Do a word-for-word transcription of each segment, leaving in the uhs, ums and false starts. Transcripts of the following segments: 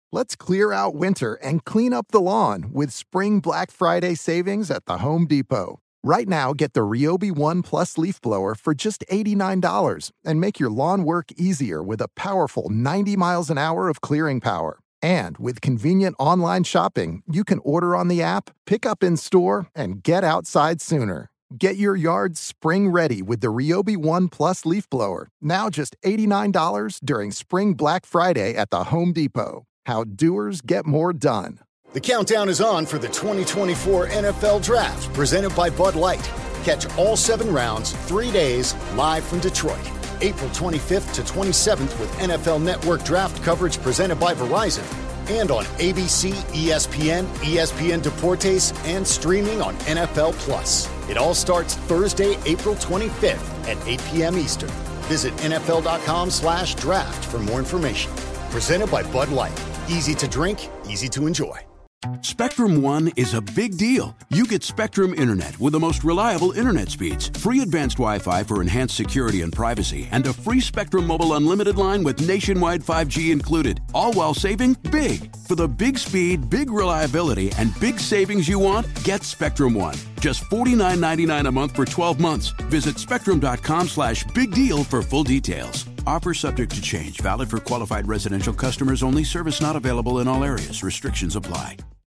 Let's clear out winter and clean up the lawn with spring Black Friday savings at the Home Depot. Right now, get the Ryobi One Plus leaf blower for just eighty-nine dollars and make your lawn work easier with a powerful ninety miles an hour of clearing power. And with convenient online shopping, you can order on the app, pick up in store, and get outside sooner. Get your yard spring ready with the Ryobi One Plus leaf blower, now just eighty-nine dollars during Spring Black Friday at the Home Depot. How doers get more done. The countdown is on for the twenty twenty-four N F L Draft, presented by Bud Light. Catch all seven rounds, three days, live from Detroit. April twenty-fifth to twenty-seventh with N F L Network Draft coverage presented by Verizon. And on A B C, E S P N, E S P N Deportes, and streaming on N F L Plus. It all starts Thursday, April twenty-fifth at eight p.m. Eastern. Visit nfl.com slash draft for more information. Presented by Bud Light. Easy to drink, easy to enjoy. Spectrum One is a big deal. You get Spectrum Internet with the most reliable internet speeds, free advanced Wi-Fi for enhanced security and privacy, and a free Spectrum Mobile Unlimited line with nationwide five G included, all while saving big. For the big speed, big reliability, and big savings you want, get Spectrum One. Just forty-nine ninety-nine a month for twelve months. Visit spectrum.com slash big deal for full details. Offer subject to change. Valid for qualified residential customers only. Service not available in all areas. Restrictions apply.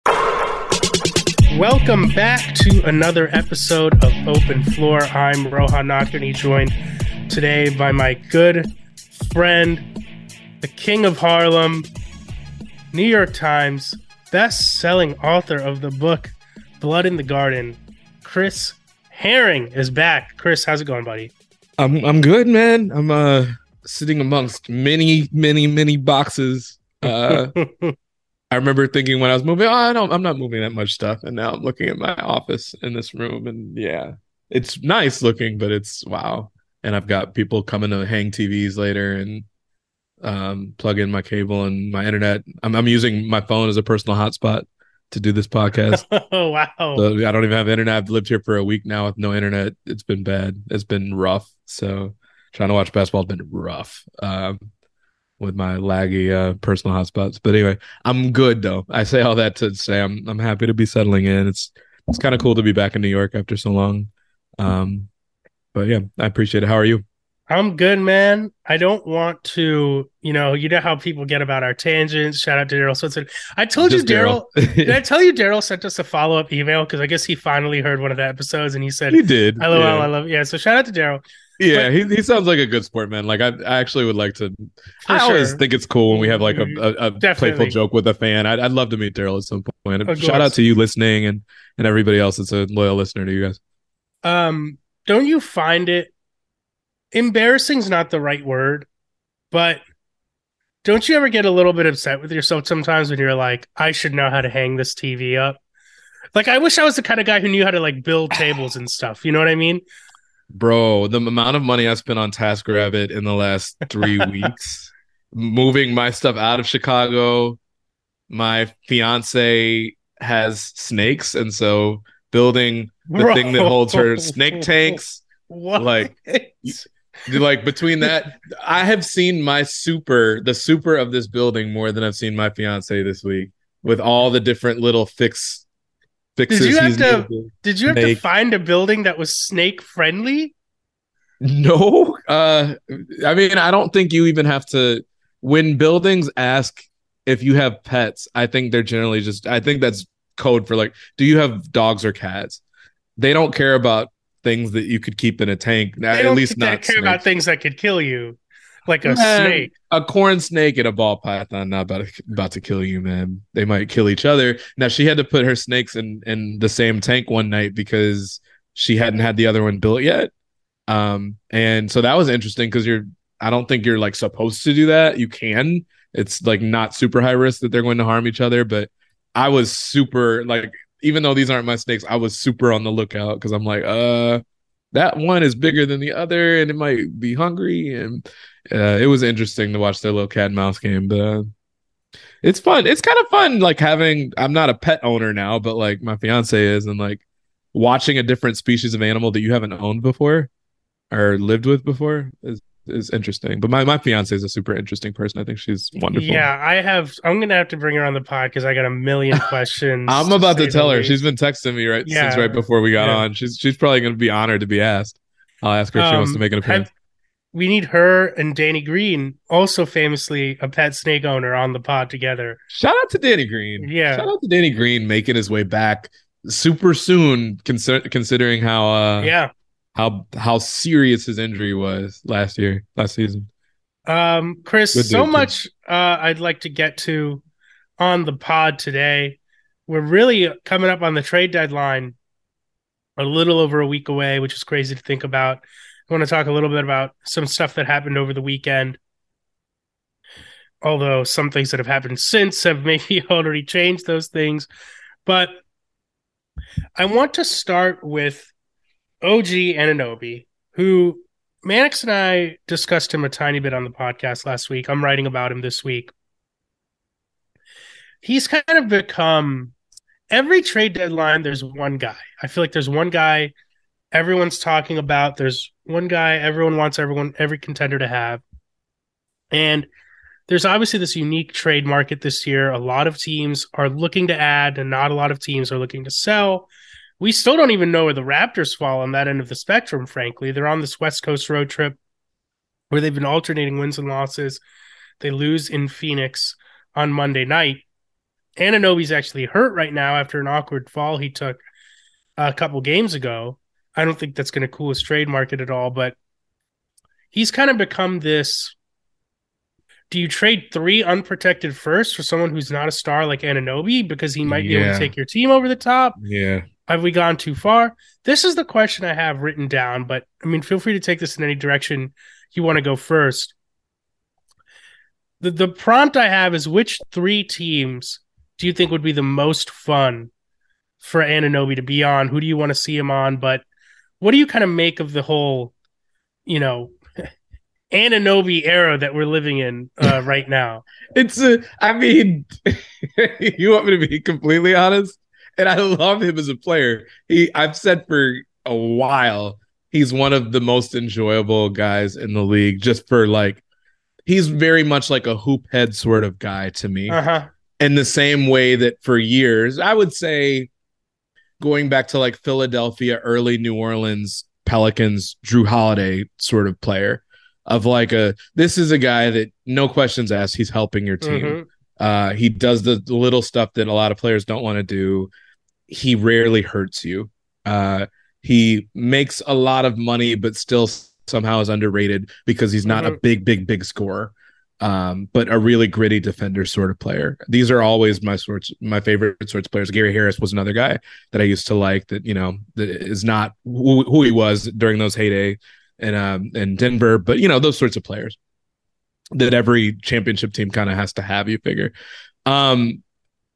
Welcome back to another episode of Open Floor. I'm Rohan Nocturne, joined today by my good friend, the King of Harlem, New York Times best-selling author of the book Blood in the Garden. Chris Herring is back. Chris, how's it going, buddy? I'm I'm good, man. I'm uh sitting amongst many, many, many boxes. Uh, I remember thinking when I was moving, oh, I don't, I'm not moving that much stuff, and now I'm looking at my office in this room, and yeah, it's nice looking, but it's wow. And I've got people coming to hang T Vs later and um, plug in my cable and my internet. I'm I'm using my phone as a personal hotspot to do this podcast. Oh, wow. So I don't even have internet. I've lived here for a week now with no internet. It's been bad. It's been rough. So trying to watch basketball has been rough um, with my laggy uh, personal hotspots. But anyway, I'm good though. I say all that to say I'm I'm happy to be settling in. It's it's kind of cool to be back in New York after so long. Um, but yeah, I appreciate it. How are you? I'm good, man. I don't want to, you know, you know how people get about our tangents. Shout out to Daryl Switzer. I told Just you, Daryl. Did I tell you Daryl sent us a follow up email? Because I guess he finally heard one of the episodes and he said, "You did." LOL, yeah. I love. Yeah. So shout out to Daryl. Yeah, but, he he sounds like a good sport, man. Like I, I actually would like to. I sure. always think it's cool when we have like a, a, a playful joke with a fan. I'd, I'd love to meet Daryl at some point. Of Shout course. out to you listening and and everybody else that's a loyal listener to you guys. Um, don't you find it embarrassing? Is not the right word, but don't you ever get a little bit upset with yourself sometimes when you're like, I should know how to hang this T V up? Like, I wish I was the kind of guy who knew how to like build tables and stuff. You know what I mean? Bro, the amount of money I spent on TaskRabbit in the last three weeks, moving my stuff out of Chicago. My fiance has snakes, and so building the Bro. thing that holds her snake tanks. What? Like, like between that, I have seen my super, the super of this building more than I've seen my fiance this week with all the different little fix. Fixes did you have to, to did you have make. to find a building that was snake friendly? No. Uh, I mean, I don't think you even have to. When buildings ask if you have pets, I think they're generally just, I think that's code for like, do you have dogs or cats? They don't care about things that you could keep in a tank. They At don't least they not care snakes. about things that could kill you. Like a man, snake. A corn snake and a ball python not about to, about to kill you, man. They might kill each other. Now, she had to put her snakes in, in the same tank one night because she hadn't had the other one built yet. Um, and so that was interesting because you're, I don't think you're like supposed to do that. You can. It's like not super high risk that they're going to harm each other. But I was super like, even though these aren't my snakes, I was super on the lookout because I'm like, uh, that one is bigger than the other and it might be hungry. And uh, it was interesting to watch their little cat and mouse game, but uh, it's fun. It's kind of fun. Like having, I'm not a pet owner now, but like my fiance is, and like watching a different species of animal that you haven't owned before or lived with before is is interesting. But my my fiance is a super interesting person. I think she's wonderful. Yeah, I have. I'm gonna have to bring her on the pod because I got a million questions. I'm about to, to tell her. least. She's been texting me right yeah. since right before we got yeah. on. She's she's probably gonna be honored to be asked. I'll ask her if um, she wants to make an appearance. Have, we need her and Danny Green, also famously a pet snake owner, on the pod together. Shout out to Danny Green. Yeah. Shout out to Danny Green making his way back super soon, consider, considering how uh yeah how how serious his injury was last year, last season. Um, Chris, Good so much uh, I'd like to get to on the pod today. We're really coming up on the trade deadline, a little over a week away, which is crazy to think about. I want to talk a little bit about some stuff that happened over the weekend, although some things that have happened since have maybe already changed those things. But I want to start with O G Anunoby, who Mannix and I discussed him a tiny bit on the podcast last week. I'm writing about him this week. He's kind of become, every trade deadline, there's one guy. I feel like there's one guy everyone's talking about. There's one guy everyone wants everyone, every contender to have. And there's obviously this unique trade market this year. A lot of teams are looking to add, and not a lot of teams are looking to sell. We still don't even know where the Raptors fall on that end of the spectrum, frankly. They're on this West Coast road trip where they've been alternating wins and losses. They lose in Phoenix on Monday night. Anunoby's actually hurt right now after an awkward fall he took a couple games ago. I don't think that's going to cool his trade market at all, but he's kind of become this. Do you trade three unprotected firsts for someone who's not a star like Anunoby because he might yeah. be able to take your team over the top? Yeah. Have we gone too far? This is the question I have written down, but I mean, feel free to take this in any direction you want to go first. The the prompt I have is, which three teams do you think would be the most fun for Anunoby to be on? Who do you want to see him on? But what do you kind of make of the whole, you know, Anunoby era that we're living in uh, right now? It's a, I mean, you want me to be completely honest? And I love him as a player. He, I've said for a while, he's one of the most enjoyable guys in the league, just for like, he's very much like a hoop head sort of guy to me. Uh-huh. In the same way that for years, I would say, going back to like Philadelphia, early New Orleans Pelicans, Drew Holiday sort of player, of like a, this is a guy that no questions asked, he's helping your team. Mm-hmm. Uh, he does the, the little stuff that a lot of players don't want to do. He rarely hurts you. Uh, he makes a lot of money, but still somehow is underrated because he's not mm-hmm. a big, big, big scorer. Um, but a really gritty defender sort of player. These are always my sorts, my favorite sorts of players. Gary Harris was another guy that I used to like, that, you know, that is not who, who he was during those heyday in, um, in Denver, but, you know, those sorts of players that every championship team kind of has to have, you figure. Um,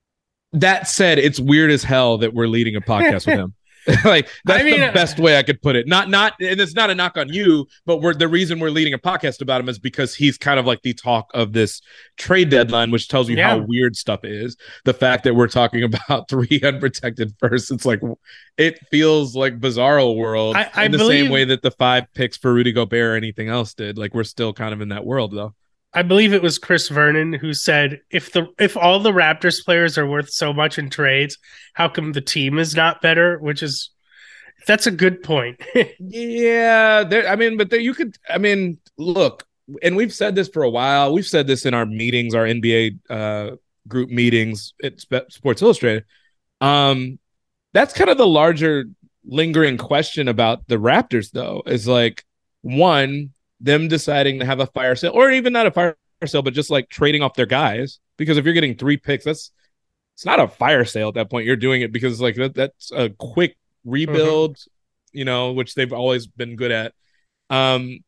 that said, it's weird as hell that we're leading a podcast with him. Like, that's I mean, the best way I could put it. Not, not, and it's not a knock on you, but we're the reason we're leading a podcast about him is because he's kind of like the talk of this trade deadline, which tells you yeah. how weird stuff is. The fact that we're talking about three unprotected firsts, it's like, it feels like Bizarro world I, I in the believe, same way that the five picks for Rudy Gobert or anything else did. Like, we're still kind of in that world, though. I believe it was Chris Vernon who said, if the if all the Raptors players are worth so much in trades, how come the team is not better? Which is, that's a good point. yeah, there, I mean, but there, you could, I mean, look, and we've said this for a while. We've said this in our meetings, our N B A uh, group meetings at Sports Illustrated. Um, that's kind of the larger lingering question about the Raptors, though, is like, one, them deciding to have a fire sale, or even not a fire sale, but just like trading off their guys. Because if you're getting three picks, that's it's not a fire sale at that point. You're doing it because like that, that's a quick rebuild, mm-hmm. you know, which they've always been good at. Um,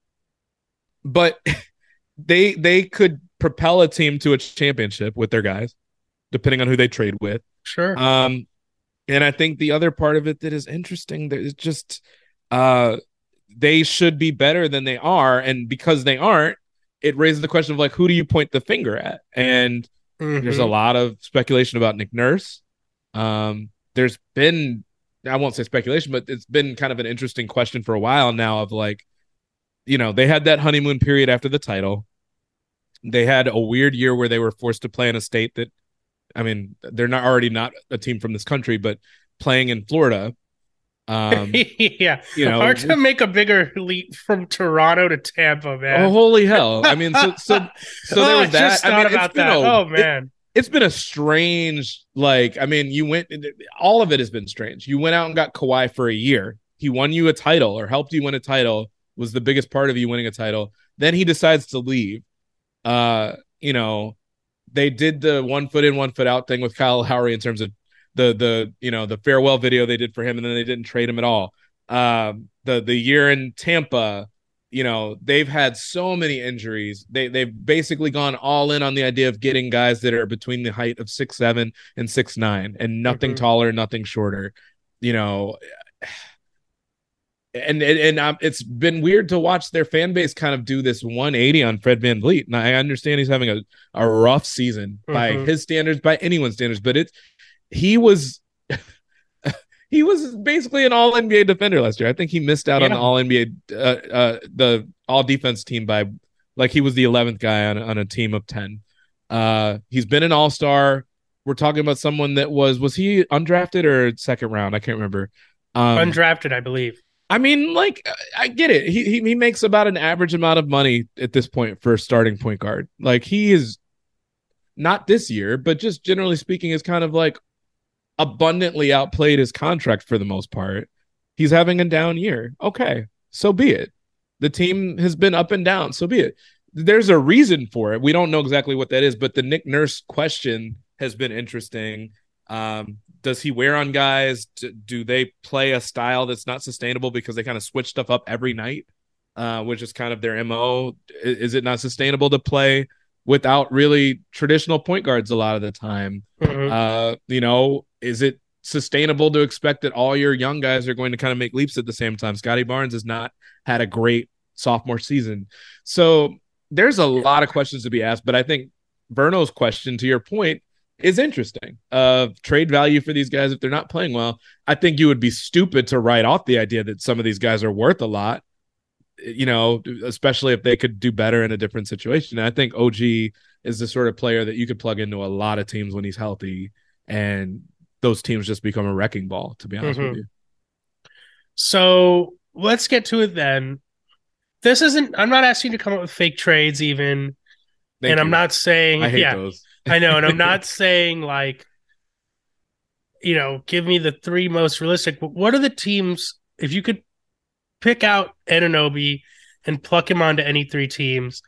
but they they could propel a team to a championship with their guys, depending on who they trade with. Sure. Um, and I think the other part of it that is interesting that is just uh. they should be better than they are. And because they aren't, it raises the question of like, who do you point the finger at? And mm-hmm. there's a lot of speculation about Nick Nurse. Um, there's been, I won't say speculation, but it's been kind of an interesting question for a while now of like, you know, they had that honeymoon period after the title. They had a weird year where they were forced to play in a state that, I mean, they're not already not a team from this country, but playing in Florida. Um, yeah, you know, hard to make a bigger leap from Toronto to Tampa, man. Oh, holy hell! I mean, so so so there oh, was I that. Just I thought mean, about that. A, oh man, it, it's been a strange, like, I mean, you went, all of it has been strange. You went out and got Kawhi for a year. He won you a title or helped you win a title. Was the biggest part of you winning a title. Then he decides to leave. Uh, you know, they did the one foot in, one foot out thing with Kyle Lowry in terms of the the you know the farewell video they did for him, and then they didn't trade him at all. Um, the the year in Tampa, you know, they've had so many injuries. They they've basically gone all in on the idea of getting guys that are between the height of six seven and six nine, and nothing mm-hmm. taller, nothing shorter. You know, and and, and um, it's been weird to watch their fan base kind of do this one eighty on Fred VanVleet. And I understand he's having a, a rough season mm-hmm. by his standards, by anyone's standards, but it's he was. He was basically an all N B A defender last year. I think he missed out yeah. on the all N B A, uh, uh, the all defense team by like he was the eleventh guy on, on a team of ten. Uh, he's been an all-star. We're talking about someone that was, was he undrafted or second round? I can't remember. Um, undrafted, I believe. I mean, like, I get it. He, he, he makes about an average amount of money at this point for a starting point guard. Like he is not this year, but just generally speaking is kind of like, abundantly outplayed his contract for the most part. He's having a down year. Okay, so be it. The team has been up and down, so be it. There's a reason for it. We don't know exactly what that is, but the Nick Nurse question has been interesting. Um, does he wear on guys? Do, do they play a style that's not sustainable because they kind of switch stuff up every night, uh, which is kind of their M O? Is, is it not sustainable to play without really traditional point guards a lot of the time? Mm-hmm. Uh, you know, is it sustainable to expect that all your young guys are going to kind of make leaps at the same time? Scotty Barnes has not had a great sophomore season. So there's a lot of questions to be asked, but I think Verno's question, to your point, is interesting. Uh, trade value for these guys if they're not playing well. I think you would be stupid to write off the idea that some of these guys are worth a lot, you know, especially if they could do better in a different situation. And I think O G is the sort of player that you could plug into a lot of teams when he's healthy, and those teams just become a wrecking ball, to be honest mm-hmm. with you. So let's get to it then. This isn't, I'm not asking you to come up with fake trades even. Thank and you. I'm not saying, I hate yeah, those. I know. And I'm not saying like, you know, give me the three most realistic. But what are the teams, if you could pick out Anunoby and pluck him onto any three teams,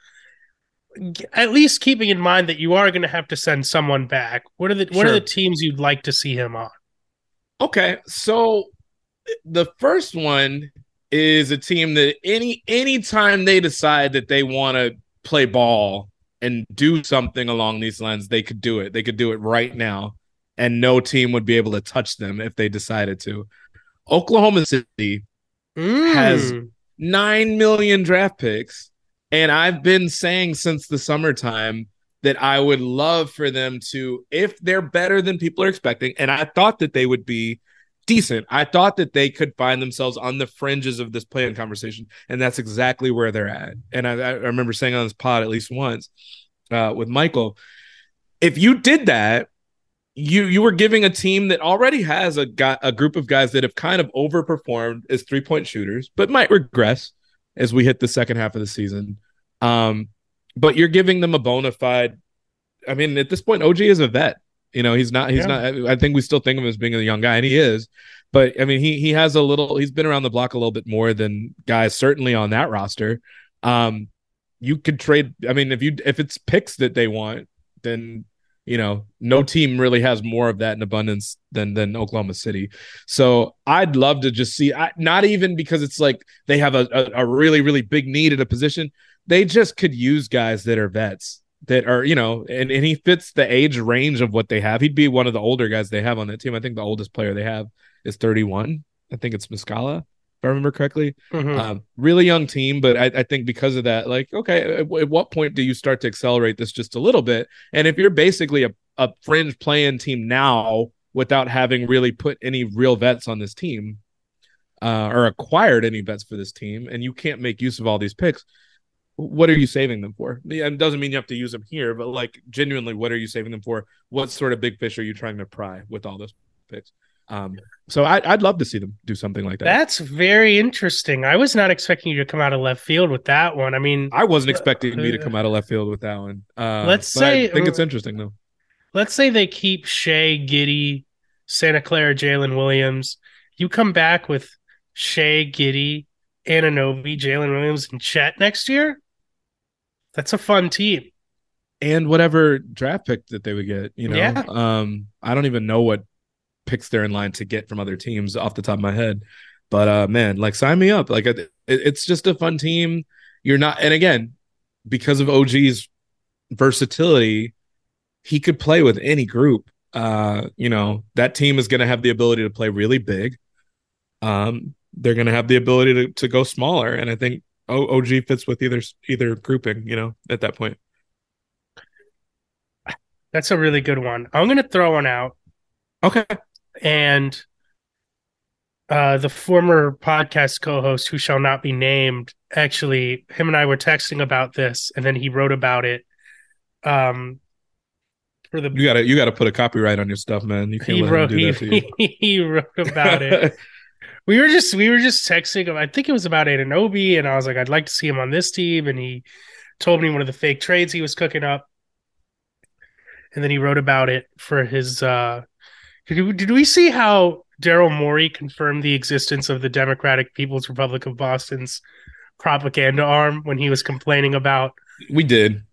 at least keeping in mind that you are going to have to send someone back. What are the, what sure. are the teams you'd like to see him on? Okay. So the first one is a team that any, anytime they decide that they want to play ball and do something along these lines, they could do it. They could do it right now, and no team would be able to touch them if they decided to. Oklahoma City mm. has nine million draft picks, and I've been saying since the summertime that I would love for them to, if they're better than people are expecting, and I thought that they would be decent. I thought that they could find themselves on the fringes of this play-in conversation, and that's exactly where they're at. And I, I remember saying on this pod at least once uh, with Michael, if you did that, you you were giving a team that already has a, a group of guys that have kind of overperformed as three-point shooters, but might regress as we hit the second half of the season. Um, but you're giving them a bona fide, I mean, at this point, O G is a vet. You know, he's not, he's yeah. not, I think we still think of him as being a young guy, and he is, but I mean, he, he has a little, he's been around the block a little bit more than guys certainly on that roster. Um, you could trade. I mean, if you, if it's picks that they want, then, you know, no team really has more of that in abundance than, than Oklahoma City. So I'd love to just see, I, not even because it's like they have a, a, a really, really big need at a position. They just could use guys that are vets. That are, you know, and, and he fits the age range of what they have. He'd be one of the older guys they have on that team. I think the oldest player they have is thirty-one. I think it's Muscala, if I remember correctly. Mm-hmm. Um, really young team, but I, I think because of that, like, okay, at, at what point do you start to accelerate this just a little bit? And if you're basically a, a fringe play-in team now without having really put any real vets on this team, uh, or acquired any vets for this team, and you can't make use of all these picks, what are you saving them for? It doesn't mean you have to use them here, but like genuinely, what are you saving them for? What sort of big fish are you trying to pry with all those picks? Um, so I, I'd love to see them do something like that. That's very interesting. I was not expecting you to come out of left field with that one. I mean, I wasn't expecting uh, me to come out of left field with that one. Uh, let's say I think it's interesting though. Let's say they keep Shea, Giddey, Santa Clara, Jalen Williams. You come back with Shea, Giddey, Anunoby, Jalen Williams, and Chet next year. That's a fun team. And whatever draft pick that they would get, you know, yeah. um, I don't even know what picks they're in line to get from other teams off the top of my head. But uh, man, like sign me up. Like it, it's just a fun team. You're not, and again, because of O G's versatility, he could play with any group. Uh, you know, that team is going to have the ability to play really big. Um, they're going to have the ability to to go smaller, and I think o- O G fits with either either grouping. You know, at that point. That's a really good one. I'm going to throw one out. Okay. And uh, the former podcast co-host, who shall not be named, actually, him and I were texting about this, and then he wrote about it. Um, for the you gotta you gotta put a copyright on your stuff, man. You can't he let wrote him do he, that to you. he wrote about it. we were just we were just texting. I think it was about Anunoby, and I was like, I'd like to see him on this team, and he told me one of the fake trades he was cooking up, and then he wrote about it for his. Uh, did, did we see how Daryl Morey confirmed the existence of the Democratic People's Republic of Boston's propaganda arm when he was complaining about? We did.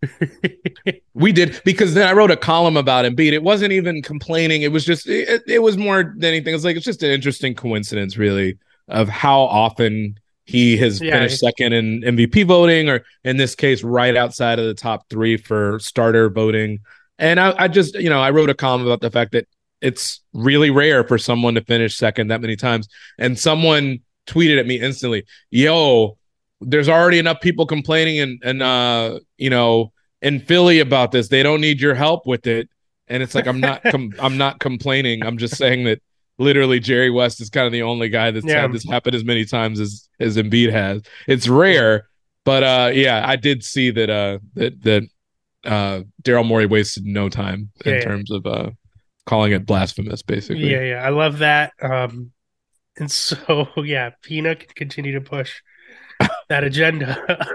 we did, because then I wrote a column about Embiid. It wasn't even complaining. It was just, it, it was more than anything. It's like, it's just an interesting coincidence, really, of how often he has yeah. finished second in M V P voting, or in this case, right outside of the top three for starter voting. And I, I just, you know, I wrote a column about the fact that it's really rare for someone to finish second that many times. And someone tweeted at me instantly, yo, there's already enough people complaining and, and uh, you know, in Philly about this. They don't need your help with it. And it's like, I'm not, com- I'm not complaining. I'm just saying that literally Jerry West is kind of the only guy that's yeah. had this happen as many times as, as Embiid has. It's rare, but uh, yeah, I did see that, uh, that, that uh, Daryl Morey wasted no time in yeah, terms yeah. of uh, calling it blasphemous, basically. Yeah. Yeah. I love that. Um, and so, yeah, Pina can continue to push that agenda.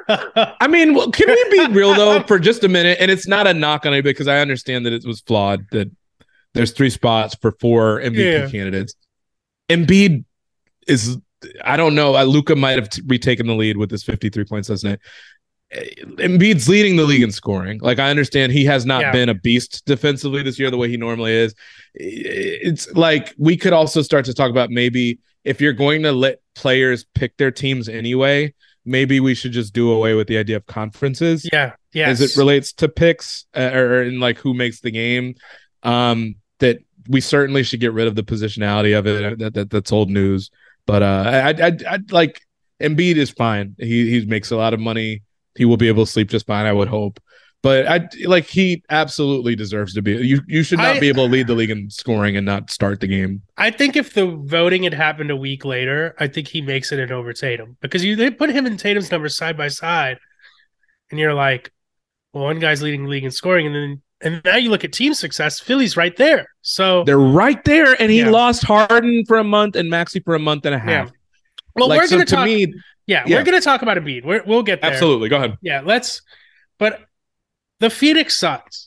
I mean, well, can we be real though for just a minute? And it's not a knock on it, because I understand that it was flawed, that there's three spots for four M V P yeah. candidates. Embiid is, I don't know, Luka might have t- retaken the lead with his fifty-three points last night. Embiid's leading the league in scoring. Like, I understand he has not yeah. been a beast defensively this year the way he normally is. It's like, we could also start to talk about, maybe if you're going to let players pick their teams anyway, maybe we should just do away with the idea of conferences. Yeah. Yeah. As it relates to picks, uh, or in like who makes the game. Um, that we certainly should get rid of the positionality of it. That, that that's old news. But uh, I, I, I like Embiid is fine. He he makes a lot of money. He will be able to sleep just fine, I would hope. But I like he absolutely deserves to be. You you should not I, be able to lead the league in scoring and not start the game. I think if the voting had happened a week later, I think he makes it in over Tatum, because you they put him and Tatum's numbers side by side, and you're like, well, one guy's leading the league in scoring, and then and now you look at team success. Philly's right there, so they're right there, and he yeah. lost Harden for a month and Maxey for a month and a half. Yeah. Well, like, we're so going to talk. Me, yeah, yeah, we're going to talk about Embiid. We're, we'll get there. Absolutely, go ahead. Yeah, let's. But the Phoenix Suns.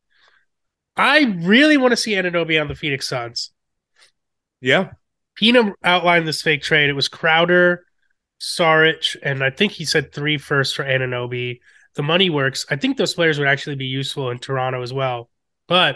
I really want to see Anunoby on the Phoenix Suns. Yeah. Pina outlined this fake trade. It was Crowder, Saric, and I think he said three firsts for Anunoby. The money works. I think those players would actually be useful in Toronto as well. But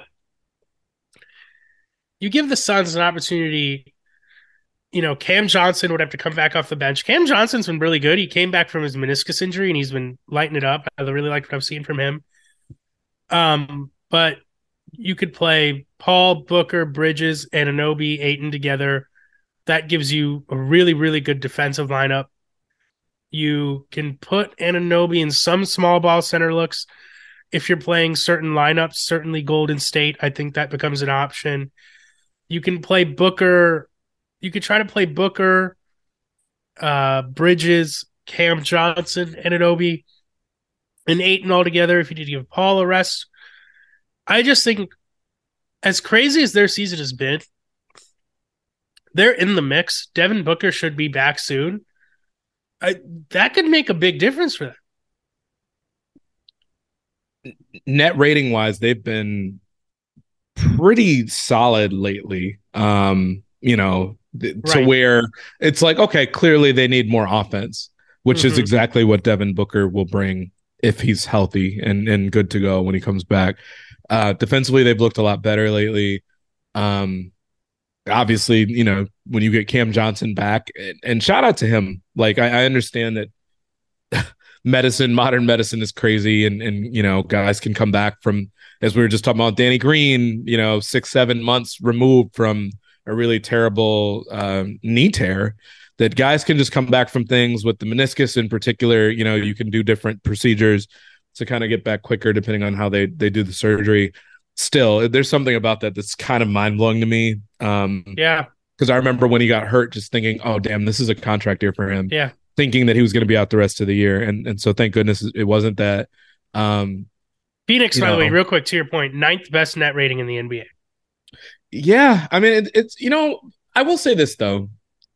you give the Suns an opportunity. You know, Cam Johnson would have to come back off the bench. Cam Johnson's been really good. He came back from his meniscus injury, and he's been lighting it up. I really like what I've seen from him. Um, but you could play Paul, Booker, Bridges, and Anunoby, Ayton together. That gives you a really, really good defensive lineup. You can put Anunoby in some small ball center looks. If you're playing certain lineups, certainly Golden State, I think that becomes an option. You can play Booker. You could try to play Booker, uh, Bridges, Cam Johnson, Anunoby, and Ayton altogether if you did give Paul a rest. I just think, as crazy as their season has been, they're in the mix. Devin Booker should be back soon. I, that could make a big difference for them. Net rating wise, they've been pretty solid lately. Um, you know, th- right. to where it's like, okay, clearly they need more offense, which mm-hmm. is exactly what Devin Booker will bring if he's healthy and, and good to go when he comes back. Uh, defensively, they've looked a lot better lately. Um, obviously, you know, when you get Cam Johnson back, and, and shout out to him. Like, I, I understand that medicine, modern medicine is crazy, and, and, you know, guys can come back from, as we were just talking about Danny Green, you know, six, seven months removed from a really terrible um, knee tear, that guys can just come back from things with the meniscus in particular. You know, you can do different procedures to kind of get back quicker depending on how they, they do the surgery. Still, there's something about that that's kind of mind-blowing to me. Um, yeah. Because I remember when he got hurt, just thinking, oh, damn, this is a contract year for him. Yeah. Thinking that he was going to be out the rest of the year. And and so thank goodness it wasn't that. Um, Phoenix, by know, the way, real quick, to your point, ninth best net rating in the N B A. Yeah. I mean, it, it's, you know, I will say this, though.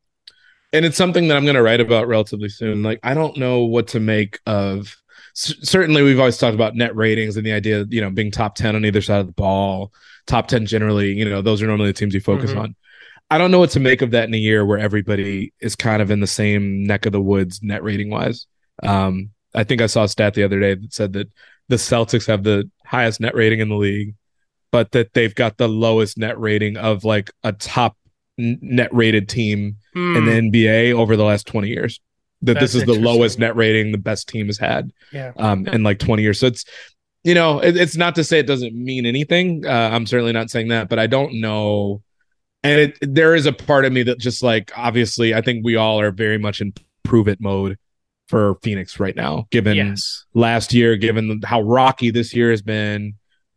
And it's something that I'm going to write about relatively soon. Like, I don't know what to make of. Certainly, we've always talked about net ratings and the idea of, you know, being top ten on either side of the ball, top ten generally, you know, those are normally the teams you focus mm-hmm. on. I don't know what to make of that in a year where everybody is kind of in the same neck of the woods net rating wise. Um, I think I saw a stat the other day that said that the Celtics have the highest net rating in the league, but that they've got the lowest net rating of like a top net rated team mm. in the N B A over the last twenty years. That That's this is the lowest net rating the best team has had yeah. um, in like twenty years. So it's, you know, it, it's not to say it doesn't mean anything. Uh, I'm certainly not saying that, but I don't know. And it, there is a part of me that just like, obviously, I think we all are very much in prove it mode for Phoenix right now, given yes. last year, given how rocky this year has been.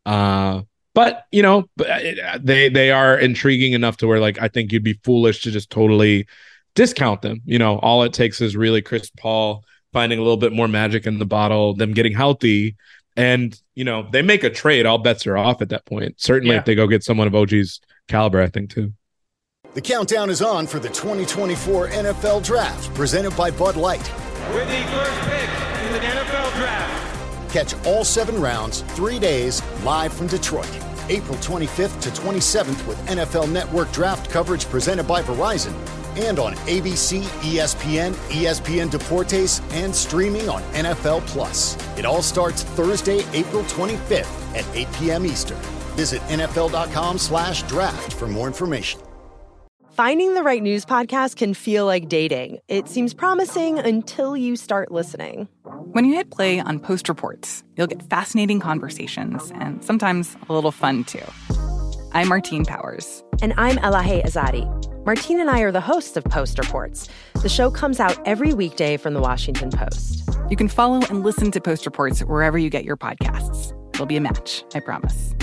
Uh, but, you know, they, they are intriguing enough to where like, I think you'd be foolish to just totally discount them. You know, all it takes is really Chris Paul finding a little bit more magic in the bottle, them getting healthy, and, you know, they make a trade. All bets are off at that point. Certainly yeah. if they go get someone of O G's caliber, I think, too. The countdown is on for the twenty twenty-four N F L Draft, presented by Bud Light. With the first pick in the N F L Draft. Catch all seven rounds, three days, live from Detroit. April twenty-fifth to twenty-seventh with N F L Network draft coverage presented by Verizon. And on A B C, E S P N, E S P N Deportes, and streaming on N F L Plus. It all starts Thursday, April twenty-fifth at eight p.m. Eastern. Visit nfl.com slash draft for more information. Finding the right news podcast can feel like dating. It seems promising until you start listening. When you hit play on Post Reports, you'll get fascinating conversations and sometimes a little fun, too. I'm Martine Powers. And I'm Elahe Azadi. Martine and I are the hosts of Post Reports. The show comes out every weekday from The Washington Post. You can follow and listen to Post Reports wherever you get your podcasts. It'll be a match, I promise.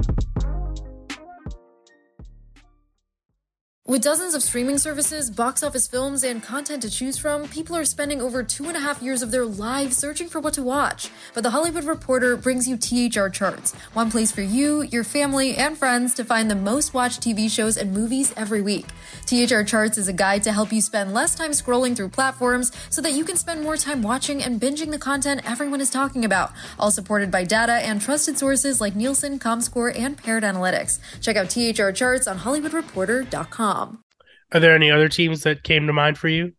With dozens of streaming services, box office films, and content to choose from, people are spending over two and a half years of their lives searching for what to watch. But The Hollywood Reporter brings you T H R Charts, one place for you, your family, and friends to find the most watched T V shows and movies every week. T H R Charts is a guide to help you spend less time scrolling through platforms so that you can spend more time watching and binging the content everyone is talking about, all supported by data and trusted sources like Nielsen, Comscore, and Paired Analytics. Check out T H R Charts on hollywood reporter dot com. Are there any other teams that came to mind for you?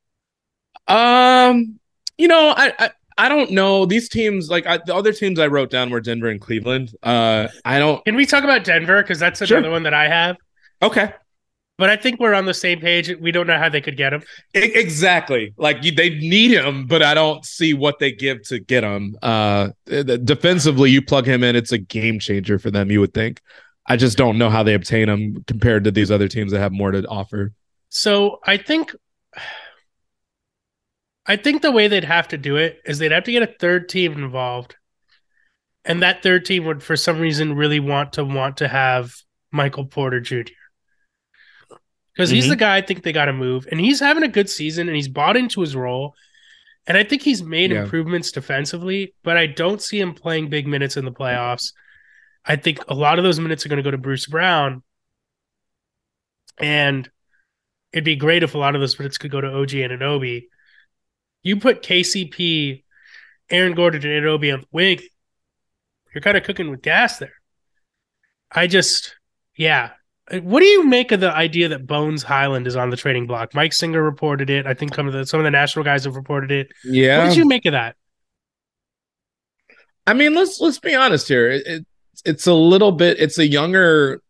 Um, you know, I I, I don't know. These teams, like I, the other teams I wrote down were Denver and Cleveland. Uh, I don't. Can we talk about Denver? Because that's another Sure. one that I have. Okay. But I think we're on the same page. We don't know how they could get him. I- exactly. Like you, they need him, but I don't see what they give to get him. Uh, defensively, you plug him in, it's a game changer for them, you would think. I just don't know how they obtain them compared to these other teams that have more to offer. So I think, I think the way they'd have to do it is they'd have to get a third team involved, and that third team would, for some reason, really want to want to have Michael Porter Junior because he's Mhm. the guy I think they got to move, and he's having a good season, and he's bought into his role, and I think he's made Yeah. improvements defensively, but I don't see him playing big minutes in the playoffs. I think a lot of those minutes are going to go to Bruce Brown, and it'd be great if a lot of those minutes could go to O G Anunoby. You put K C P, Aaron Gordon, and Anunoby on the wing, you're kind of cooking with gas there. I just, yeah. What do you make of the idea that Bones Highland is on the trading block? Mike Singer reported it. I think some of the, some of the national guys have reported it. Yeah. What did you make of that? I mean, let's let's be honest here. It, it, it's a little bit. It's a younger.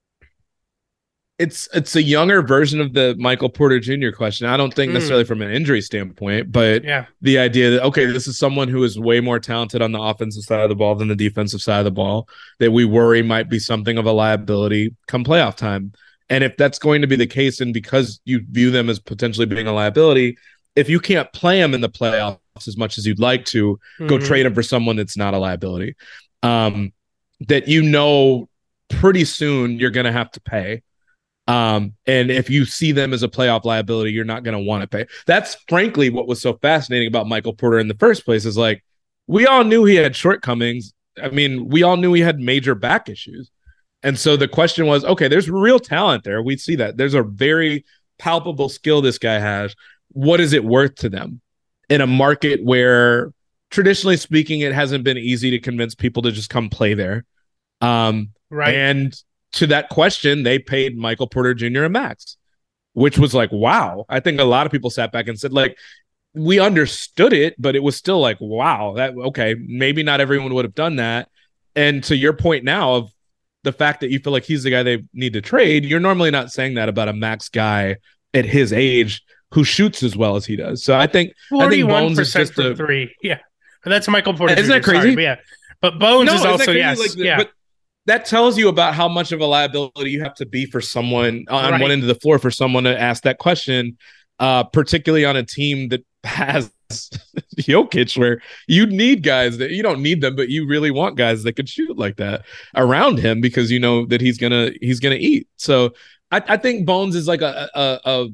It's it's a younger version of the Michael Porter Junior question. I don't think Mm. necessarily from an injury standpoint, but Yeah. the idea that, okay, this is someone who is way more talented on the offensive side of the ball than the defensive side of the ball, that we worry might be something of a liability come playoff time. And if that's going to be the case, and because you view them as potentially being a liability, if you can't play them in the playoffs as much as you'd like to, go Mhm. trade them for someone that's not a liability. Um, that you know pretty soon you're going to have to pay. Um, and if you see them as a playoff liability, you're not going to want to pay. That's frankly what was so fascinating about Michael Porter in the first place, is like, we all knew he had shortcomings. I mean, we all knew he had major back issues. And so the question was, okay, there's real talent there. We see that. There's a very palpable skill this guy has. What is it worth to them in a market where, traditionally speaking, it hasn't been easy to convince people to just come play there? Um, Right. And to that question, they paid Michael Porter Junior a max, which was like, wow. I think a lot of people sat back and said, like, we understood it, but it was still like, wow, that okay, maybe not everyone would have done that. And to your point now of the fact that you feel like he's the guy they need to trade, you're normally not saying that about a max guy at his age who shoots as well as he does. So I think I think forty-one Bones is percent just from a, three. Yeah. But that's Michael Porter Isn't Junior that crazy? Sorry, but yeah. But Bones No, is isn't that also, crazy? yes. Like, yeah. But that tells you about how much of a liability you have to be for someone on Right. one end of the floor for someone to ask that question, uh, particularly on a team that has Jokic, where you need guys that you don't need them, but you really want guys that could shoot like that around him because you know that he's gonna he's gonna eat. So I, I think Bones is like a a, a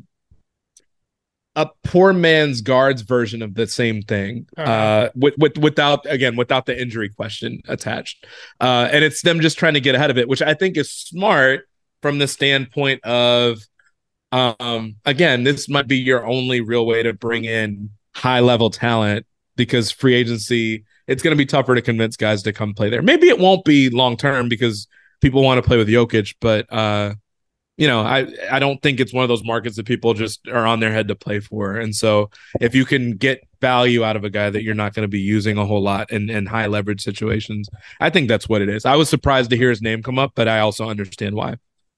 a poor man's guards version of the same thing, Uh-huh. uh, with, with without again without the injury question attached, uh, and it's them just trying to get ahead of it, which I think is smart from the standpoint of, um, again, this might be your only real way to bring in high level talent because free agency, it's going to be tougher to convince guys to come play there. Maybe it won't be long term because people want to play with Jokic, but uh, you know, I, I don't think it's one of those markets that people just are on their head to play for. And so if you can get value out of a guy that you're not going to be using a whole lot in, in high leverage situations, I think that's what it is. I was surprised to hear his name come up, but I also understand why.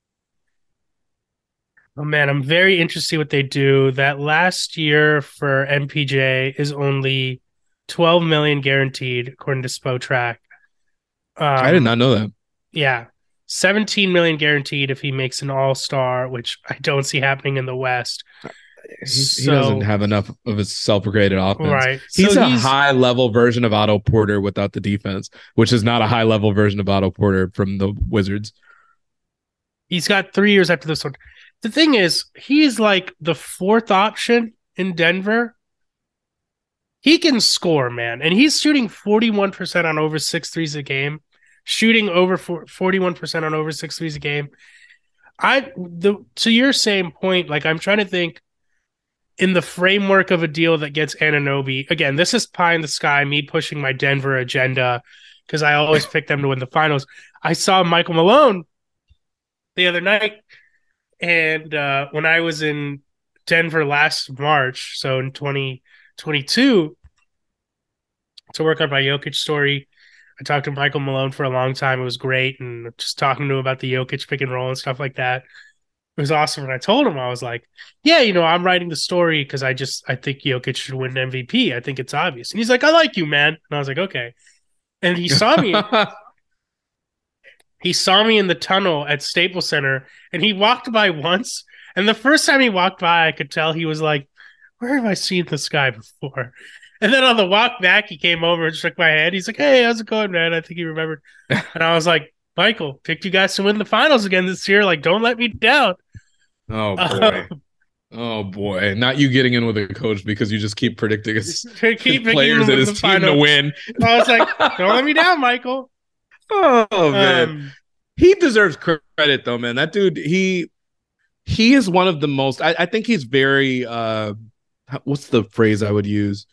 Oh man, I'm very interested to see what they do. That last year for M P J is only twelve million guaranteed, according to Spotrac. Um, I did not know that. Yeah, seventeen million guaranteed if he makes an All Star, which I don't see happening in the West. He, So- he doesn't have enough of a self-created offense. Right. He's So a he's- high-level version of Otto Porter without the defense, which is not a high-level version of Otto Porter from the Wizards. He's got three years after this one. The thing is, he's like the fourth option in Denver. He can score, man. And he's shooting forty-one percent on over six threes a game, shooting over four, forty-one percent on over six threes a game. I the to your same point, like I'm trying to think in the framework of a deal that gets Anunoby. Again, this is pie in the sky, me pushing my Denver agenda because I always pick them to win the finals. I saw Michael Malone the other night. And uh, when I was in Denver last March, so in twenty twenty-two, to work on my Jokic story, I talked to Michael Malone for a long time. It was great. And just talking to him about the Jokic pick and roll and stuff like that. It was awesome. And I told him, I was like, yeah, you know, I'm writing the story because I just, I think Jokic should win M V P. I think it's obvious. And he's like, I like you, man. And I was like, okay. And he saw me. He saw me in the tunnel at Staples Center, and he walked by once. And the first time he walked by, I could tell he was like, where have I seen this guy before? And then on the walk back, he came over and shook my hand. He's like, hey, how's it going, man? I think he remembered. And I was like, Michael, picked you guys to win the finals again this year. Like, don't let me down. Oh boy. Oh boy. Not you getting in with a coach because you just keep predicting his, keep his picking players them and in his the team to final. win. I was like, don't let me down, Michael. Oh man. Um, He deserves credit though, man. That dude, he he is one of the most I, I think he's very uh what's the phrase I would use?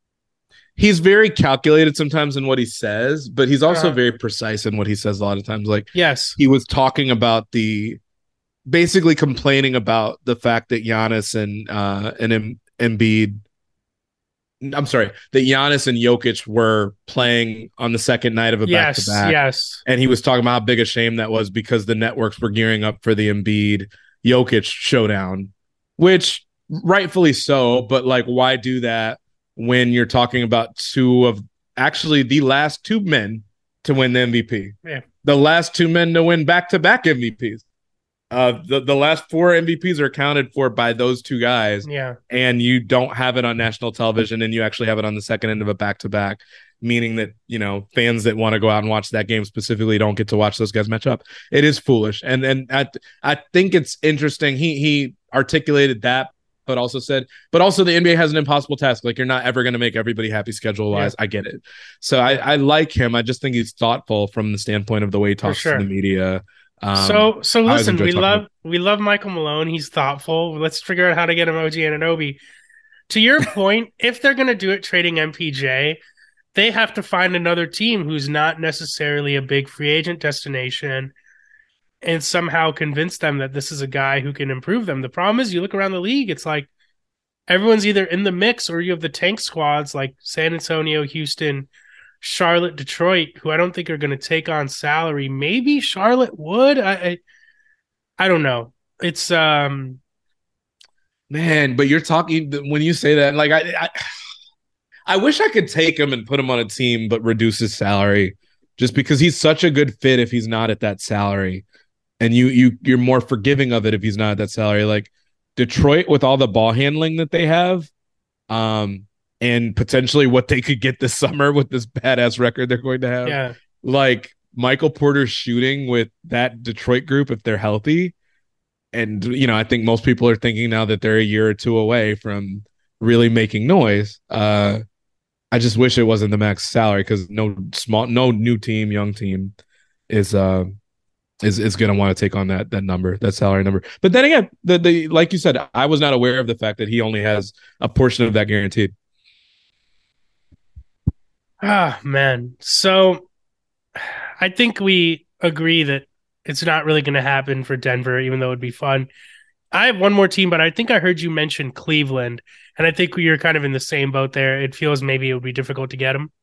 He's very calculated sometimes in what he says, but he's also uh, very precise in what he says a lot of times. Like yes. he was talking about the basically complaining about the fact that Giannis and uh and em- Embiid I'm sorry, that Giannis and Jokic were playing on the second night of a Yes, back-to-back. yes. And he was talking about how big a shame that was because the networks were gearing up for the Embiid Jokic showdown, which rightfully so, but like why do that when you're talking about two of actually the last two men to win the M V P? Yeah. The last two men to win back-to-back M V Ps. Uh, the, the last four M V Ps are accounted for by those two guys. Yeah. And you don't have it on national television and you actually have it on the second end of a back-to-back, meaning that, you know, fans that want to go out and watch that game specifically don't get to watch those guys match up. It is foolish. And and I, I think it's interesting. He he articulated that, but also said, but also the N B A has an impossible task. Like you're not ever going to make everybody happy schedule-wise. Yeah. I get it. So I, I like him. I just think he's thoughtful from the standpoint of the way he talks sure. to the media. Um, so so listen, we love about- we love Michael Malone. He's thoughtful. Let's figure out how to get him O G Anunoby. To your point, if they're going to do it trading M P J, they have to find another team who's not necessarily a big free agent destination and somehow convince them that this is a guy who can improve them. The problem is you look around the league, it's like everyone's either in the mix or you have the tank squads like San Antonio, Houston, Charlotte, Detroit, who I don't think are going to take on salary. Maybe Charlotte would. I, I, I don't know. It's um, man, but you're talking when you say that, like I, I, I wish I could take him and put him on a team, but reduce his salary, just because he's such a good fit. If he's not at that salary, and you you you're more forgiving of it if he's not at that salary. Like Detroit, with all the ball handling that they have, um. and potentially what they could get this summer with this badass record they're going to have. Yeah. Like Michael Porter shooting with that Detroit group if they're healthy. And, you know, I think most people are thinking now that they're a year or two away from really making noise. Uh, I just wish it wasn't the max salary because no small, no new team, young team is uh, is is going to want to take on that that number, that salary number. But then again, the the like you said, I was not aware of the fact that he only has a portion of that guaranteed. Ah, man. So I think we agree that it's not really going to happen for Denver, even though it'd be fun. I have one more team, but I think I heard you mention Cleveland, and I think you're kind of in the same boat there. It feels maybe it would be difficult to get them.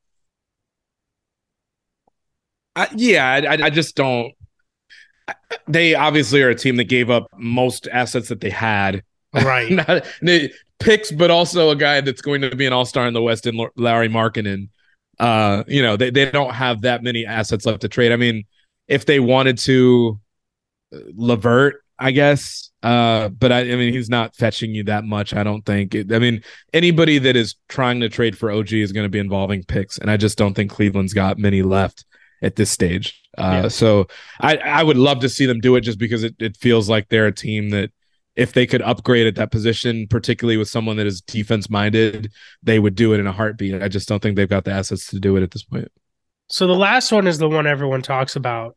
I, yeah, I, I just don't. They obviously are a team that gave up most assets that they had. Right. Not, they, picks, but also a guy that's going to be an all-star in the West in Lauri Markkanen. Uh, you know, they, they don't have that many assets left to trade. I mean, if they wanted to, LeVert, I guess. Uh, but I, I mean, he's not fetching you that much, I don't think. It, I mean, anybody that is trying to trade for O G is going to be involving picks, and I just don't think Cleveland's got many left at this stage. Uh, yeah. So I, I would love to see them do it just because it, it feels like they're a team that if they could upgrade at that position, particularly with someone that is defense-minded, they would do it in a heartbeat. I just don't think they've got the assets to do it at this point. So the last one is the one everyone talks about.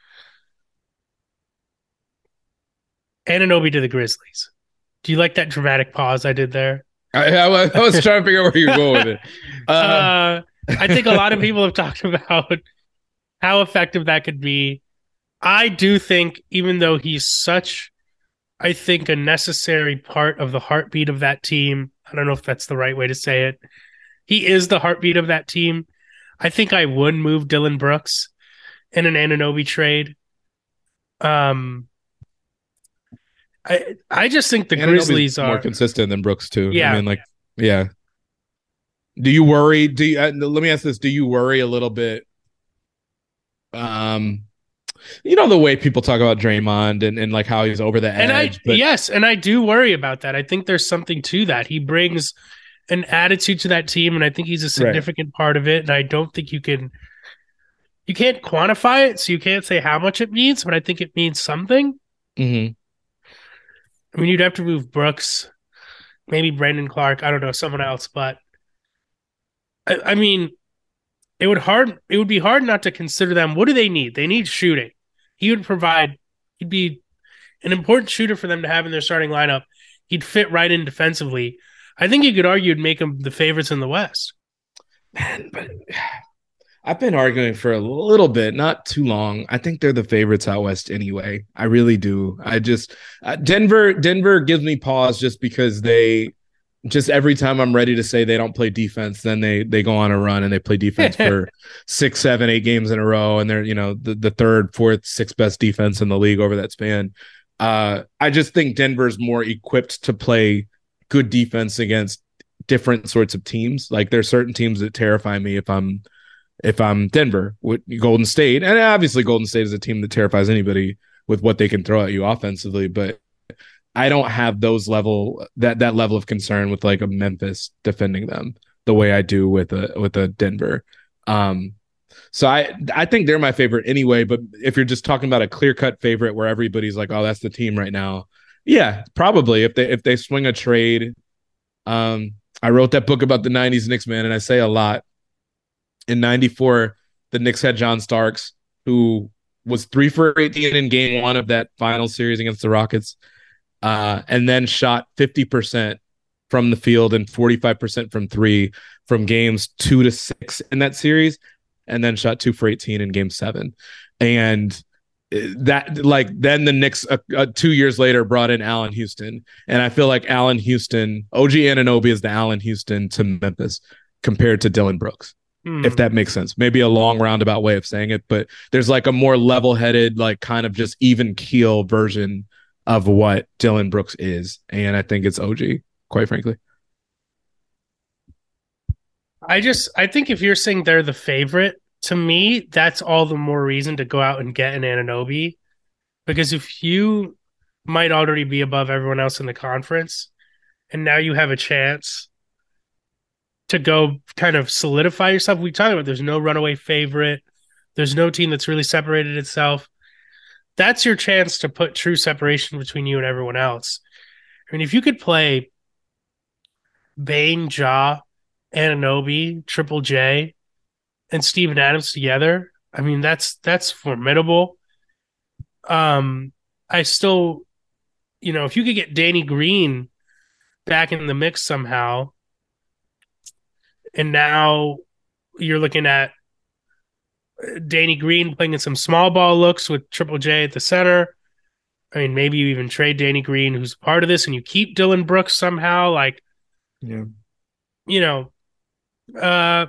Anunoby to the Grizzlies. Do you like that dramatic pause I did there? I, I, I was trying to figure out where you're going with it. Uh, uh, I think a lot of people have talked about how effective that could be. I do think, even though he's such, I think, a necessary part of the heartbeat of that team, I don't know if that's the right way to say it. He is the heartbeat of that team. I think I would move Dillon Brooks in an Anunoby trade. Um, I I just think the Anunoby's Grizzlies are more consistent than Brooks too. Yeah. I mean, like, yeah. Do you worry? Do you, uh, let me ask this: do you worry a little bit? Um, you know the way people talk about Draymond and, and like how he's over the edge. And I but- yes, and I do worry about that. I think there's something to that. He brings an attitude to that team, and I think he's a significant right. part of it. And I don't think you can you can't quantify it, so you can't say how much it means, but I think it means something. Mm-hmm. I mean, you'd have to move Brooks, maybe Brandon Clark. I don't know, someone else. But I, I mean, it would hard. It would be hard not to consider them. What do they need? They need shooting. He would provide. He'd be an important shooter for them to have in their starting lineup. He'd fit right in defensively. I think you could argue it'd make them the favorites in the West. Man, but I've been arguing for a little bit, not too long. I think they're the favorites out West anyway. I really do. I just uh, Denver. Denver gives me pause just because they just every time I'm ready to say they don't play defense, then they they go on a run and they play defense for six, seven, eight games in a row, and they're you know the the third, fourth, sixth best defense in the league over that span. Uh, I just think Denver's more equipped to play good defense against different sorts of teams. Like there's certain teams that terrify me if I'm if I'm Denver with Golden State, and obviously Golden State is a team that terrifies anybody with what they can throw at you offensively. But I don't have those level that that level of concern with like a Memphis defending them the way I do with a with a Denver. Um, So I I think they're my favorite anyway, but if you're just talking about a clear-cut favorite where everybody's like, oh, that's the team right now, yeah, probably. If they if they swing a trade, um, I wrote that book about the nineties Knicks, man, and I say a lot. In ninety-four, the Knicks had John Starks, who was three for eighteen in game one of that final series against the Rockets, uh, and then shot fifty percent from the field and forty-five percent from three from games two to six in that series, and then shot two for eighteen in game seven. And that, like, then the Knicks uh, uh, two years later brought in Allen Houston. And I feel like Allen Houston, O G Anunoby is the Allen Houston to Memphis compared to Dillon Brooks, mm. if that makes sense. Maybe a long roundabout way of saying it, but there's like a more level-headed, like kind of just even keel version of what Dillon Brooks is. And I think it's O G, quite frankly. I just, I think if you're saying they're the favorite, to me, that's all the more reason to go out and get an Anunoby. Because if you might already be above everyone else in the conference, and now you have a chance to go kind of solidify yourself. We talked about there's no runaway favorite. There's no team that's really separated itself. That's your chance to put true separation between you and everyone else. I mean, if you could play Bane, Ja, Anunoby, Triple J, and Steven Adams together, I mean, that's that's formidable. Um, I still, you know, if you could get Danny Green back in the mix somehow, and now you're looking at Danny Green playing in some small ball looks with Triple J at the center. I mean, maybe you even trade Danny Green, who's part of this, and you keep Dillon Brooks somehow. Like, yeah, you know, uh,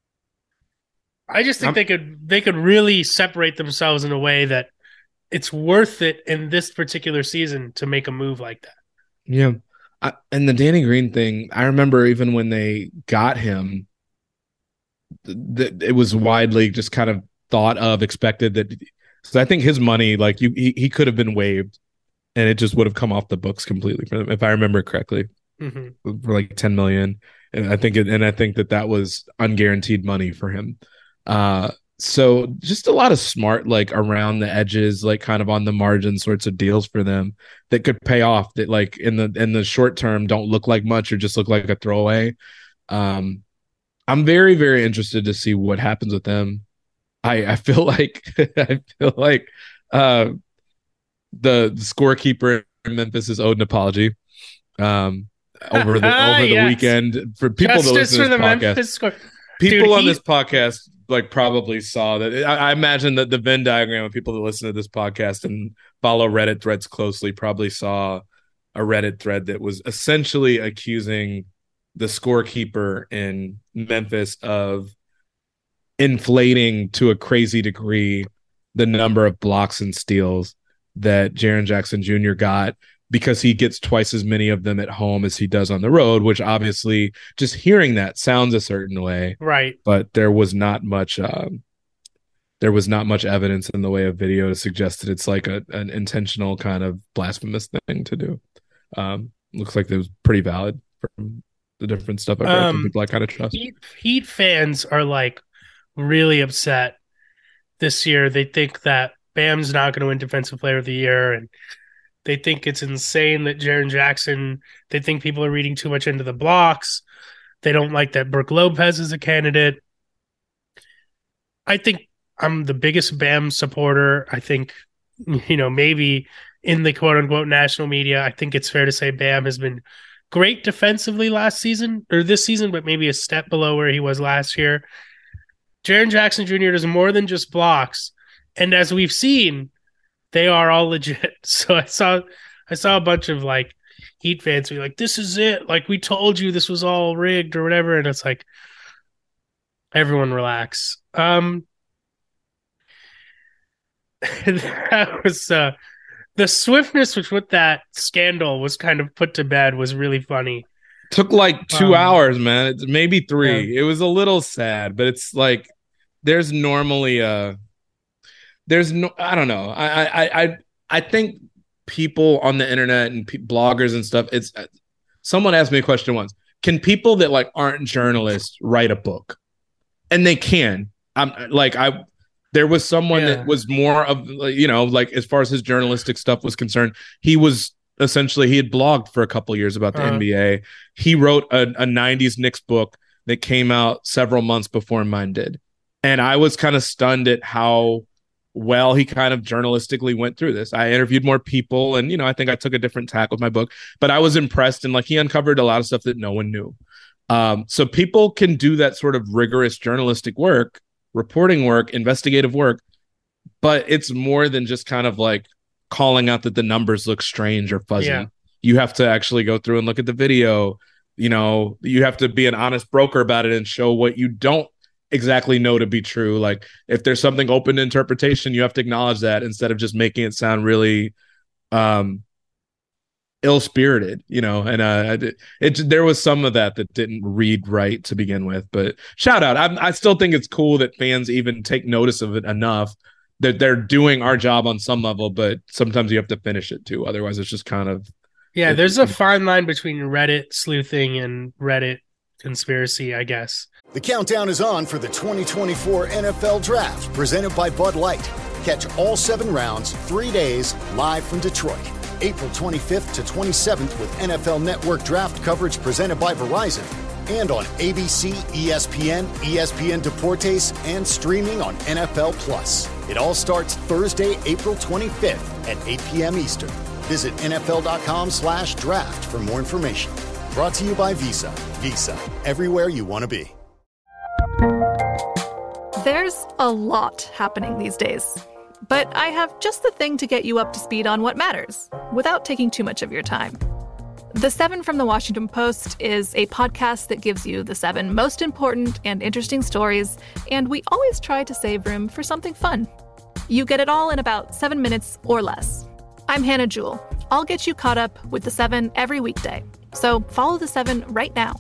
I just think I'm, they could they could really separate themselves in a way that it's worth it in this particular season to make a move like that. Yeah. I, and the Danny Green thing, I remember even when they got him, th- th- it was widely just kind of thought of, expected that. So I think his money, like you, he, he could have been waived, and it just would have come off the books completely for them, if I remember correctly, mm-hmm. for like ten million. And I think, it, and I think that that was unguaranteed money for him. Uh, so just a lot of smart, like around the edges, like kind of on the margin sorts of deals for them that could pay off, that like in the, in the short term don't look like much or just look like a throwaway. Um, I'm very, very interested to see what happens with them. I, I feel like, I feel like, uh, the, the scorekeeper in Memphis is owed an apology. Um, over the, over the yes. weekend for people Justice that listen to this podcast, score- people Dude, on he- this podcast, like probably saw that. I, I imagine that the Venn diagram of people that listen to this podcast and follow Reddit threads closely probably saw a Reddit thread that was essentially accusing the scorekeeper in Memphis of inflating to a crazy degree the number of blocks and steals that Jaren Jackson Junior got, because he gets twice as many of them at home as he does on the road, which obviously just hearing that sounds a certain way. Right. But there was not much, um, there was not much evidence in the way of video to suggest that it's like a, an intentional kind of blasphemous thing to do. Um, looks like it was pretty valid from the different stuff I've read um, from people I kind of trust. Heat, Heat fans are like really upset this year. They think that Bam's not going to win Defensive Player of the Year, and They think it's insane that Jaren Jackson, they think people are reading too much into the blocks. They don't like that Brooke Lopez is a candidate. I think I'm the biggest Bam supporter. I think, you know, maybe in the quote unquote national media, I think it's fair to say Bam has been great defensively last season or this season, but maybe a step below where he was last year. Jaren Jackson Junior does more than just blocks. And as we've seen, they are all legit. So I saw I saw a bunch of like Heat fans be like, this is it. Like, we told you this was all rigged or whatever. And it's like, everyone relax. Um, that was uh, the swiftness with which that scandal was kind of put to bed was really funny. Took like two Um, hours, man. It's maybe three. Yeah. It was a little sad, but it's like there's normally a there's no I don't know. I I I I think people on the internet and pe- bloggers and stuff. It's someone asked me a question once. Can people that like aren't journalists write a book? And they can. I'm like I. There was someone Yeah. that was more of, you know, like as far as his journalistic stuff was concerned, he was essentially, he had blogged for a couple years about the Uh-huh. N B A. He wrote a, a nineties Knicks book that came out several months before mine did. And I was kind of stunned at how well he kind of journalistically went through this. I interviewed more people and, you know, I think I took a different tack with my book, but I was impressed and like he uncovered a lot of stuff that no one knew. Um, so people can do that sort of rigorous journalistic work, reporting work, investigative work, but it's more than just kind of like calling out that the numbers look strange or fuzzy. Yeah. You have to actually go through and look at the video. You know, you have to be an honest broker about it and show what you don't exactly know to be true. Like if there's something open to interpretation, you have to acknowledge that instead of just making it sound really um ill-spirited, you know. And uh it, it there was some of that that didn't read right to begin with, but shout out. I, I still think it's cool that fans even take notice of it enough that they're doing our job on some level, but sometimes you have to finish it too, otherwise it's just kind of Yeah, it- there's a fine line between Reddit sleuthing and Reddit conspiracy, I guess. The countdown is on for the twenty twenty-four N F L Draft, presented by Bud Light. Catch all seven rounds, three days, live from Detroit. April twenty-fifth to twenty-seventh with N F L Network Draft coverage presented by Verizon. And on A B C, E S P N, E S P N Deportes, and streaming on N F L Plus. It all starts Thursday, April twenty-fifth at eight p.m. Eastern. Visit nfl.com slash draft for more information. Brought to you by Visa. Visa, everywhere you want to be. There's a lot happening these days, but I have just the thing to get you up to speed on what matters without taking too much of your time. The Seven from the Washington Post is a podcast that gives you the seven most important and interesting stories, and we always try to save room for something fun. You get it all in about seven minutes or less. I'm Hannah Jewell. I'll get you caught up with the Seven every weekday. So follow the Seven right now.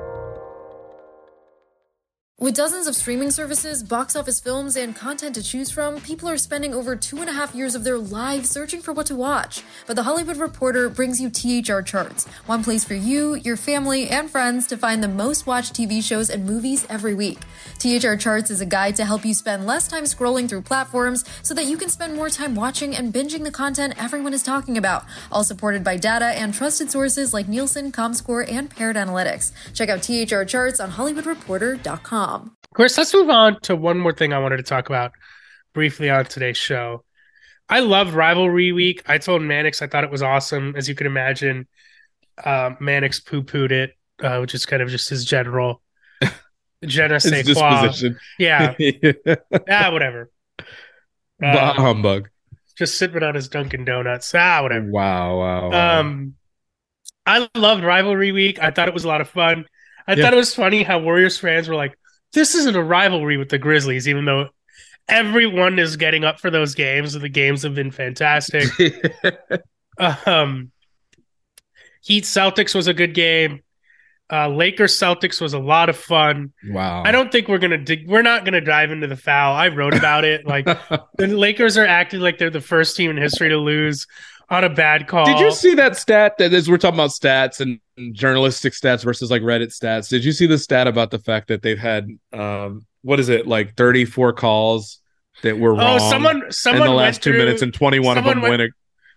With dozens of streaming services, box office films, and content to choose from, people are spending over two and a half years of their lives searching for what to watch. But The Hollywood Reporter brings you T H R Charts, one place for you, your family, and friends to find the most watched T V shows and movies every week. T H R Charts is a guide to help you spend less time scrolling through platforms so that you can spend more time watching and binging the content everyone is talking about, all supported by data and trusted sources like Nielsen, ComScore, and Parrot Analytics. Check out T H R Charts on hollywood reporter dot com. Chris, let's move on to one more thing I wanted to talk about briefly on today's show. I love Rivalry Week. I told Mannix I thought it was awesome. As you can imagine, uh, Mannix poo-pooed it, uh, which is kind of just his general je ne sais his quoi. disposition. Yeah. ah, whatever. Bah, Um, humbug. just sipping on his Dunkin' Donuts. Ah, whatever. Wow, wow, wow. Um, I loved Rivalry Week. I thought it was a lot of fun. I Yeah. thought it was funny how Warriors fans were like, this isn't a rivalry with the Grizzlies, even though everyone is getting up for those games, and the games have been fantastic. um, Heat Celtics was a good game. Uh, Lakers Celtics was a lot of fun. Wow. I don't think we're gonna dig. We're not gonna dive into the foul. I wrote about it. Like the Lakers are acting like they're the first team in history to lose on a bad call. Did you see that stat that as we're talking about stats and journalistic stats versus like Reddit stats? Did you see the stat about the fact that they've had um what is it, like thirty-four calls that were wrong Oh, someone someone in the went last two through- minutes and twenty-one of someone them went- win it?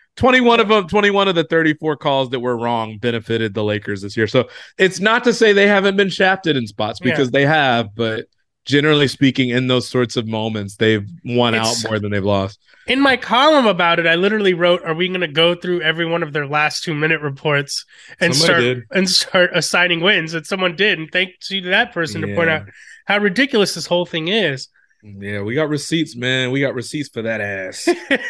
twenty-one of them, twenty-one of the thirty-four calls that were wrong benefited the Lakers this year. So it's not to say they haven't been shafted in spots because yeah. they have, but generally speaking, in those sorts of moments, they've won it's, out more than they've lost. In my column about it, I literally wrote, "Are we going to go through every one of their last two minute reports and Somebody start did. and start assigning wins?" And someone did, and thanks you to that person yeah. to point out how ridiculous this whole thing is. Yeah, we got receipts, man. We got receipts for that ass.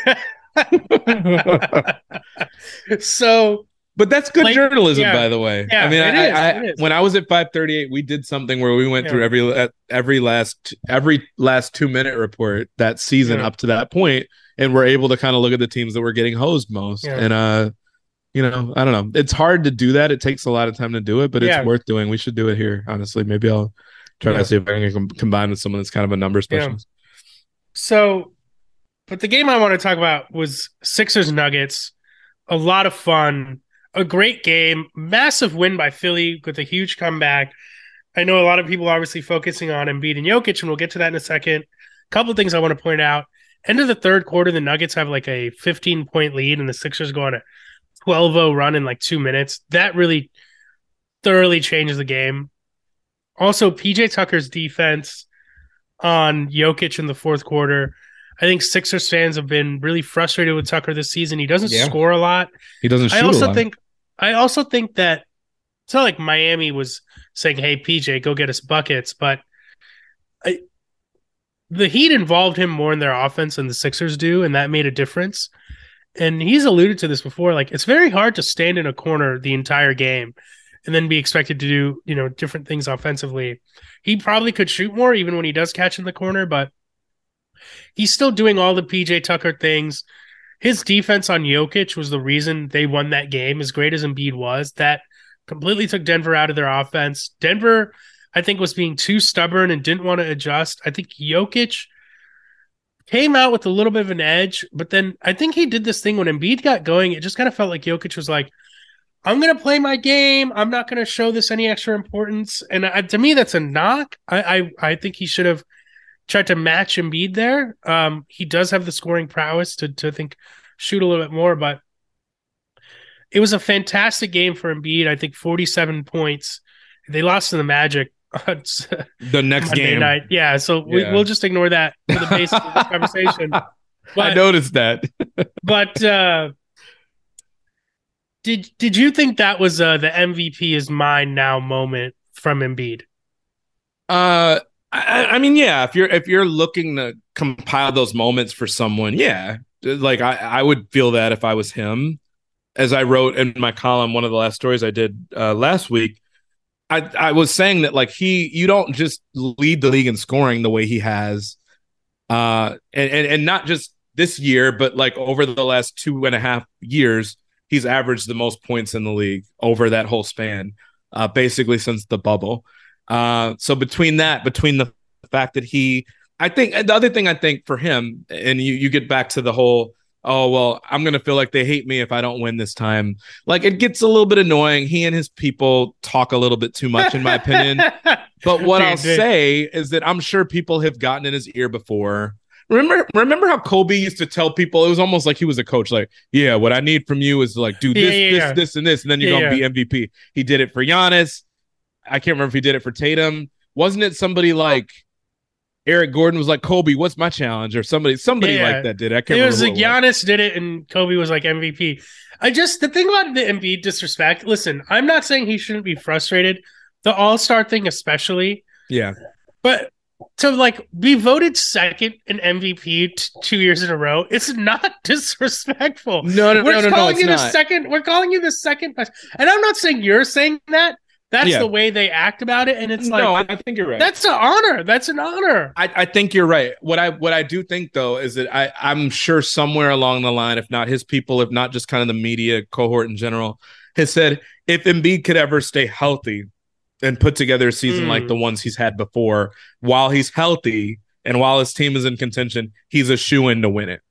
So, but that's good like, journalism, yeah. by the way. Yeah, I mean, it I, is, I, it is. when I was at five thirty-eight, we did something where we went yeah. through every every last every last two minute report that season yeah. up to that point, and we're able to kind of look at the teams that were getting hosed most. Yeah. And uh, you know, I don't know. It's hard to do that. It takes a lot of time to do it, but it's yeah. worth doing. We should do it here. Honestly, maybe I'll try yeah. to see if I can combine with someone that's kind of a numbers specialist. Yeah. So. But the game I want to talk about was Sixers Nuggets. A lot of fun, a great game, massive win by Philly with a huge comeback. I know a lot of people are obviously focusing on Embiid and Jokic, and we'll get to that in a second. A couple of things I want to point out. End of the third quarter, the Nuggets have like a fifteen-point lead, and the Sixers go on a twelve oh run in like two minutes. That really thoroughly changes the game. Also, P J Tucker's defense on Jokic in the fourth quarter. I think Sixers fans have been really frustrated with Tucker this season. He doesn't yeah. score a lot. He doesn't shoot I also a lot. think I also think that it's not like Miami was saying, "Hey, P J, go get us buckets," but I, the Heat involved him more in their offense than the Sixers do, and that made a difference. And he's alluded to this before. Like, it's very hard to stand in a corner the entire game and then be expected to do, you know, different things offensively. He probably could shoot more even when he does catch in the corner, but he's still doing all the P J Tucker things. His defense on Jokic was the reason they won that game, as great as Embiid was. That completely took Denver out of their offense. Denver, I think, was being too stubborn and didn't want to adjust. I think Jokic came out with a little bit of an edge, but then I think he did this thing when Embiid got going. It just kind of felt like Jokic was like, I'm going to play my game. I'm not going to show this any extra importance. And I, to me, that's a knock. I, I, I think he should have tried to match Embiid there. Um, he does have the scoring prowess to, to think shoot a little bit more, but it was a fantastic game for Embiid. I think forty-seven points. They lost to the Magic the next Monday game night. Yeah, so we, yeah. we'll just ignore that for the basis of this conversation. But, I noticed that. but uh, did did you think that was uh, the M V P is mine now moment from Embiid? Uh. I, I mean, yeah. If you're if you're looking to compile those moments for someone, yeah, like I, I would feel that if I was him. As I wrote in my column, one of the last stories I did uh, last week, I I was saying that like he, you don't just lead the league in scoring the way he has, uh, and and, and not just this year, but like over the last two and a half years, he's averaged the most points in the league over that whole span, uh, basically since the bubble. Uh, so between that, between the fact that he, I think the other thing I think for him, and you, you get back to the whole, oh, well, I'm going to feel like they hate me if I don't win this time. Like it gets a little bit annoying. He and his people talk a little bit too much, in my opinion. But what I'll say is that I'm sure people have gotten in his ear before. Remember, remember how Kobe used to tell people, it was almost like he was a coach. Like, yeah, what I need from you is like, do this, yeah, yeah, this, yeah. this, and this. And then you're yeah, going to yeah. be M V P. He did it for Giannis. I can't remember if he did it for Tatum. Wasn't it somebody like Eric Gordon was like, Kobe, what's my challenge? Or somebody somebody yeah. like that did it. I can't it remember. Was who like it Giannis was. did it and Kobe was like M V P. I just, the thing about the Embiid disrespect, listen, I'm not saying he shouldn't be frustrated. The All-Star thing especially. Yeah. But to like be voted second in M V P t- two years in a row, it's not disrespectful. No, no, we're no, no, calling no, you not. the second. We're calling you the second best. And I'm not saying you're saying that. That's yeah. the way they act about it, and it's like, no, I think you're right. That's an honor. That's an honor. I, I think you're right. What I what I do think though is that I I'm sure somewhere along the line, if not his people, if not just kind of the media cohort in general, has said if Embiid could ever stay healthy and put together a season mm. like the ones he's had before, while he's healthy and while his team is in contention, he's a shoo-in to win it.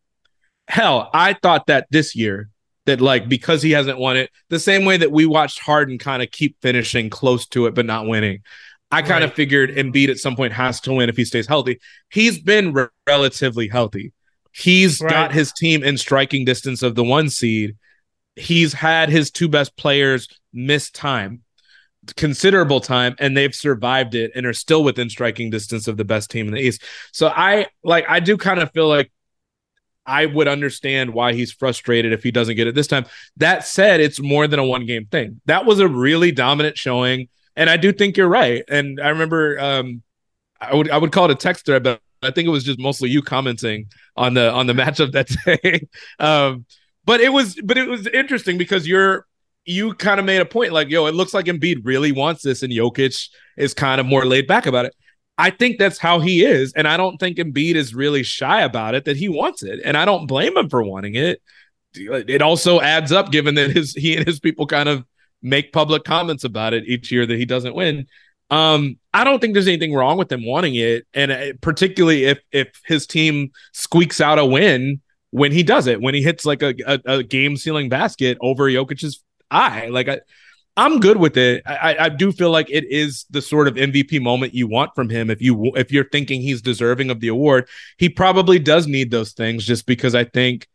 Hell, I thought that this year. That like because he hasn't won it, the same way that we watched Harden kind of keep finishing close to it but not winning. I kind of right. figured Embiid at some point has to win if he stays healthy. He's been re- relatively healthy. He's Right. got his team in striking distance of the one seed. He's had his two best players miss time, considerable time, and they've survived it and are still within striking distance of the best team in the East. So I like I do kind of feel like I would understand why he's frustrated if he doesn't get it this time. That said, it's more than a one game thing. That was a really dominant showing, and I do think you're right. And I remember um, I would I would call it a text thread, but I think it was just mostly you commenting on the on the matchup that day. um, but it was but it was interesting because you're you kind of made a point like, yo, it looks like Embiid really wants this, and Jokic is kind of more laid back about it. I think that's how he is, and I don't think Embiid is really shy about it, that he wants it, and I don't blame him for wanting it. It also adds up, given that his he and his people kind of make public comments about it each year that he doesn't win. Um, I don't think there's anything wrong with him wanting it, and particularly if if his team squeaks out a win when he does it, when he hits like a, a, a game-sealing basket over Jokic's eye. Like I, I'm good with it. I, I do feel like it is the sort of M V P moment you want from him. If you if you're thinking he's deserving of the award, he probably does need those things. Just because I think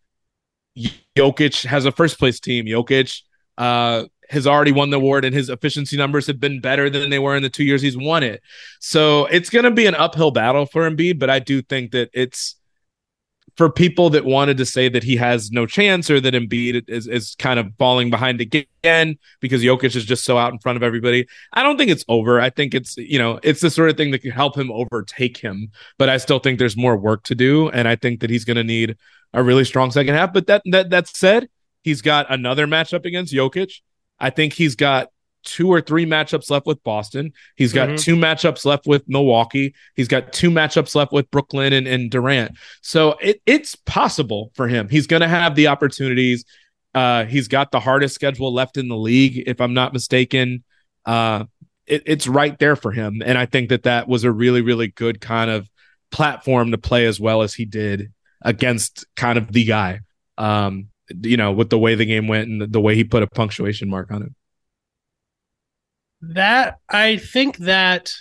Jokic has a first place team. Jokic uh, has already won the award, and his efficiency numbers have been better than they were in the two years he's won it. So it's going to be an uphill battle for Embiid, but I do think that it's for people that wanted to say that he has no chance or that Embiid is, is kind of falling behind again because Jokic is just so out in front of everybody. I don't think it's over. I think it's, you know, it's the sort of thing that could help him overtake him, but I still think there's more work to do. And I think that he's going to need a really strong second half. But that, that, that said, he's got another matchup against Jokic. I think he's got two or three matchups left with Boston. He's got mm-hmm. two matchups left with Milwaukee. He's got two matchups left with Brooklyn and, and Durant. So it, it's possible for him. He's going to have the opportunities. Uh, he's got the hardest schedule left in the league, if I'm not mistaken. Uh, it, it's right there for him. And I think that that was a really, really good kind of platform to play as well as he did against kind of the guy, um, you know, with the way the game went and the, the way he put a punctuation mark on it. That I think that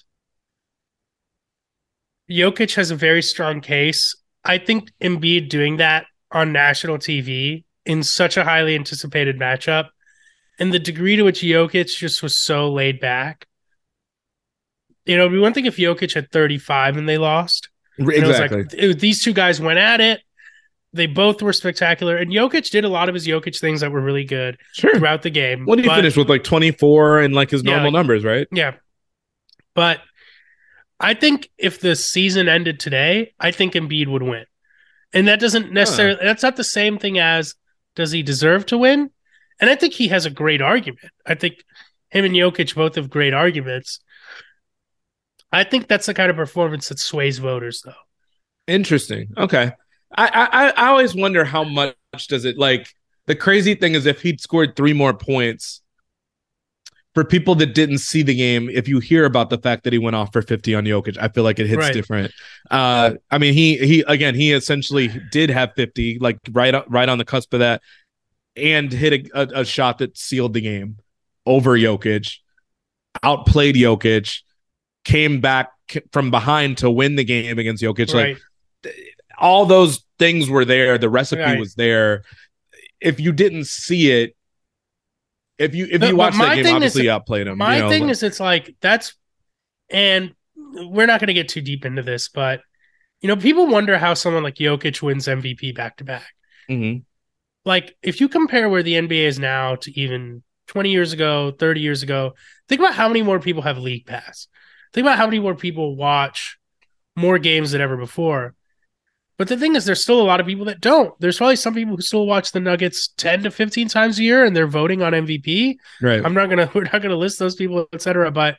Jokic has a very strong case. I think Embiid doing that on national T V in such a highly anticipated matchup, and the degree to which Jokic just was so laid back. You know, it'd be one thing if Jokic had thirty-five and they lost. Exactly. And it was like, it, these two guys went at it. They both were spectacular, and Jokic did a lot of his Jokic things that were really good sure. throughout the game. What did he but, finish with, like twenty-four and like his normal yeah, like, numbers, right? Yeah. But I think if the season ended today, I think Embiid would win. And that doesn't necessarily, huh. that's not the same thing as does he deserve to win? And I think he has a great argument. I think him and Jokic both have great arguments. I think that's the kind of performance that sways voters, though. Interesting. Okay. I, I I always wonder how much does it, like, the crazy thing is if he'd scored three more points, for people that didn't see the game, if you hear about the fact that he went off for fifty on Jokic, I feel like it hits right. different. Uh, I mean, he he again, he essentially did have fifty, like right right on the cusp of that, and hit a, a, a shot that sealed the game over Jokic, outplayed Jokic, came back from behind to win the game against Jokic. Right. Like, all those things were there. The recipe right. was there. If you didn't see it, if you if but, you watched that game, obviously is, you outplayed him. My you know, thing like, is, it's like that's, and we're not going to get too deep into this, but you know, people wonder how someone like Jokic wins M V P back to back. Like, if you compare where the N B A is now to even twenty years ago, thirty years ago, think about how many more people have League Pass. Think about how many more people watch more games than ever before. But the thing is, there's still a lot of people that don't. There's probably some people who still watch the Nuggets ten to fifteen times a year and they're voting on M V P. Right. I'm not going to, we're not going to list those people, et cetera. But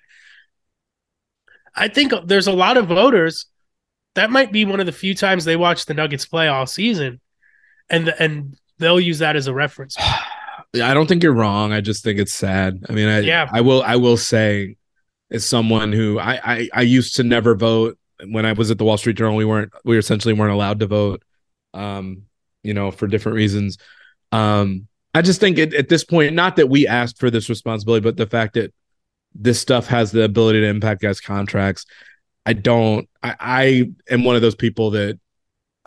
I think there's a lot of voters that might be one of the few times they watch the Nuggets play all season. And, and they'll use that as a reference. Yeah, I don't think you're wrong. I just think it's sad. I mean, I, yeah. I will, I will say, as someone who I, I, I used to never vote. When I was at the Wall Street Journal, we weren't, we essentially weren't allowed to vote, um, you know, for different reasons. Um, I just think it, at this point, not that we asked for this responsibility, but the fact that this stuff has the ability to impact guys' contracts. I don't, I, I am one of those people that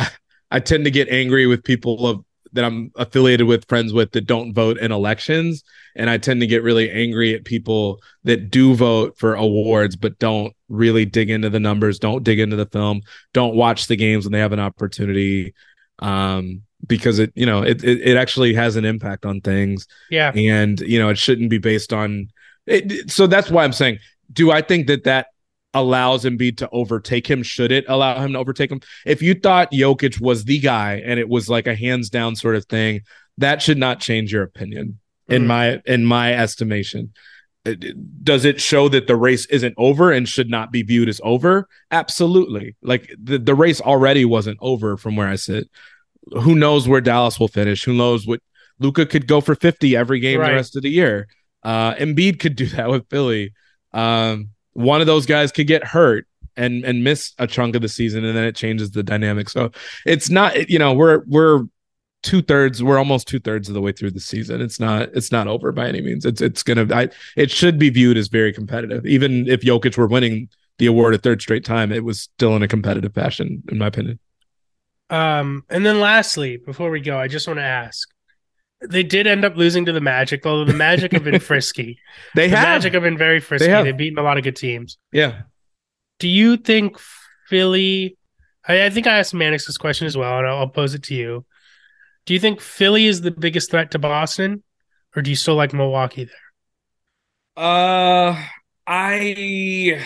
I tend to get angry with people of that I'm affiliated with, friends with, that don't vote in elections. And I tend to get really angry at people that do vote for awards, but don't really dig into the numbers, don't dig into the film, don't watch the games when they have an opportunity. Um, because it, you know, it, it, it actually has an impact on things. Yeah. And, you know, it shouldn't be based on it. So that's why I'm saying, do I think that that allows Embiid to overtake him? Should it allow him to overtake him? If you thought Jokic was the guy and it was like a hands down sort of thing, that should not change your opinion in mm. my in my estimation. Does it show that the race isn't over and should not be viewed as over? Absolutely. Like the, the race already wasn't over from where I sit. Who knows where Dallas will finish? Who knows what Luka could go for fifty every game right. the rest of the year. Uh, Embiid could do that with Philly. Um, one of those guys could get hurt and and miss a chunk of the season, and then it changes the dynamic. So it's not, you know, we're we're two thirds, we're almost two thirds of the way through the season. It's not it's not over by any means. It's it's gonna I, it should be viewed as very competitive. Even if Jokic were winning the award a third straight time, it was still in a competitive fashion, in my opinion. Um, and then lastly, before we go, I just want to ask. They did end up losing to the Magic, although the Magic have been frisky. They the have. Magic have been very frisky. They They've beaten a lot of good teams. Yeah. Do you think Philly? I, I think I asked Mannix this question as well, and I'll, I'll pose it to you. Do you think Philly is the biggest threat to Boston, or do you still like Milwaukee there? Uh, I,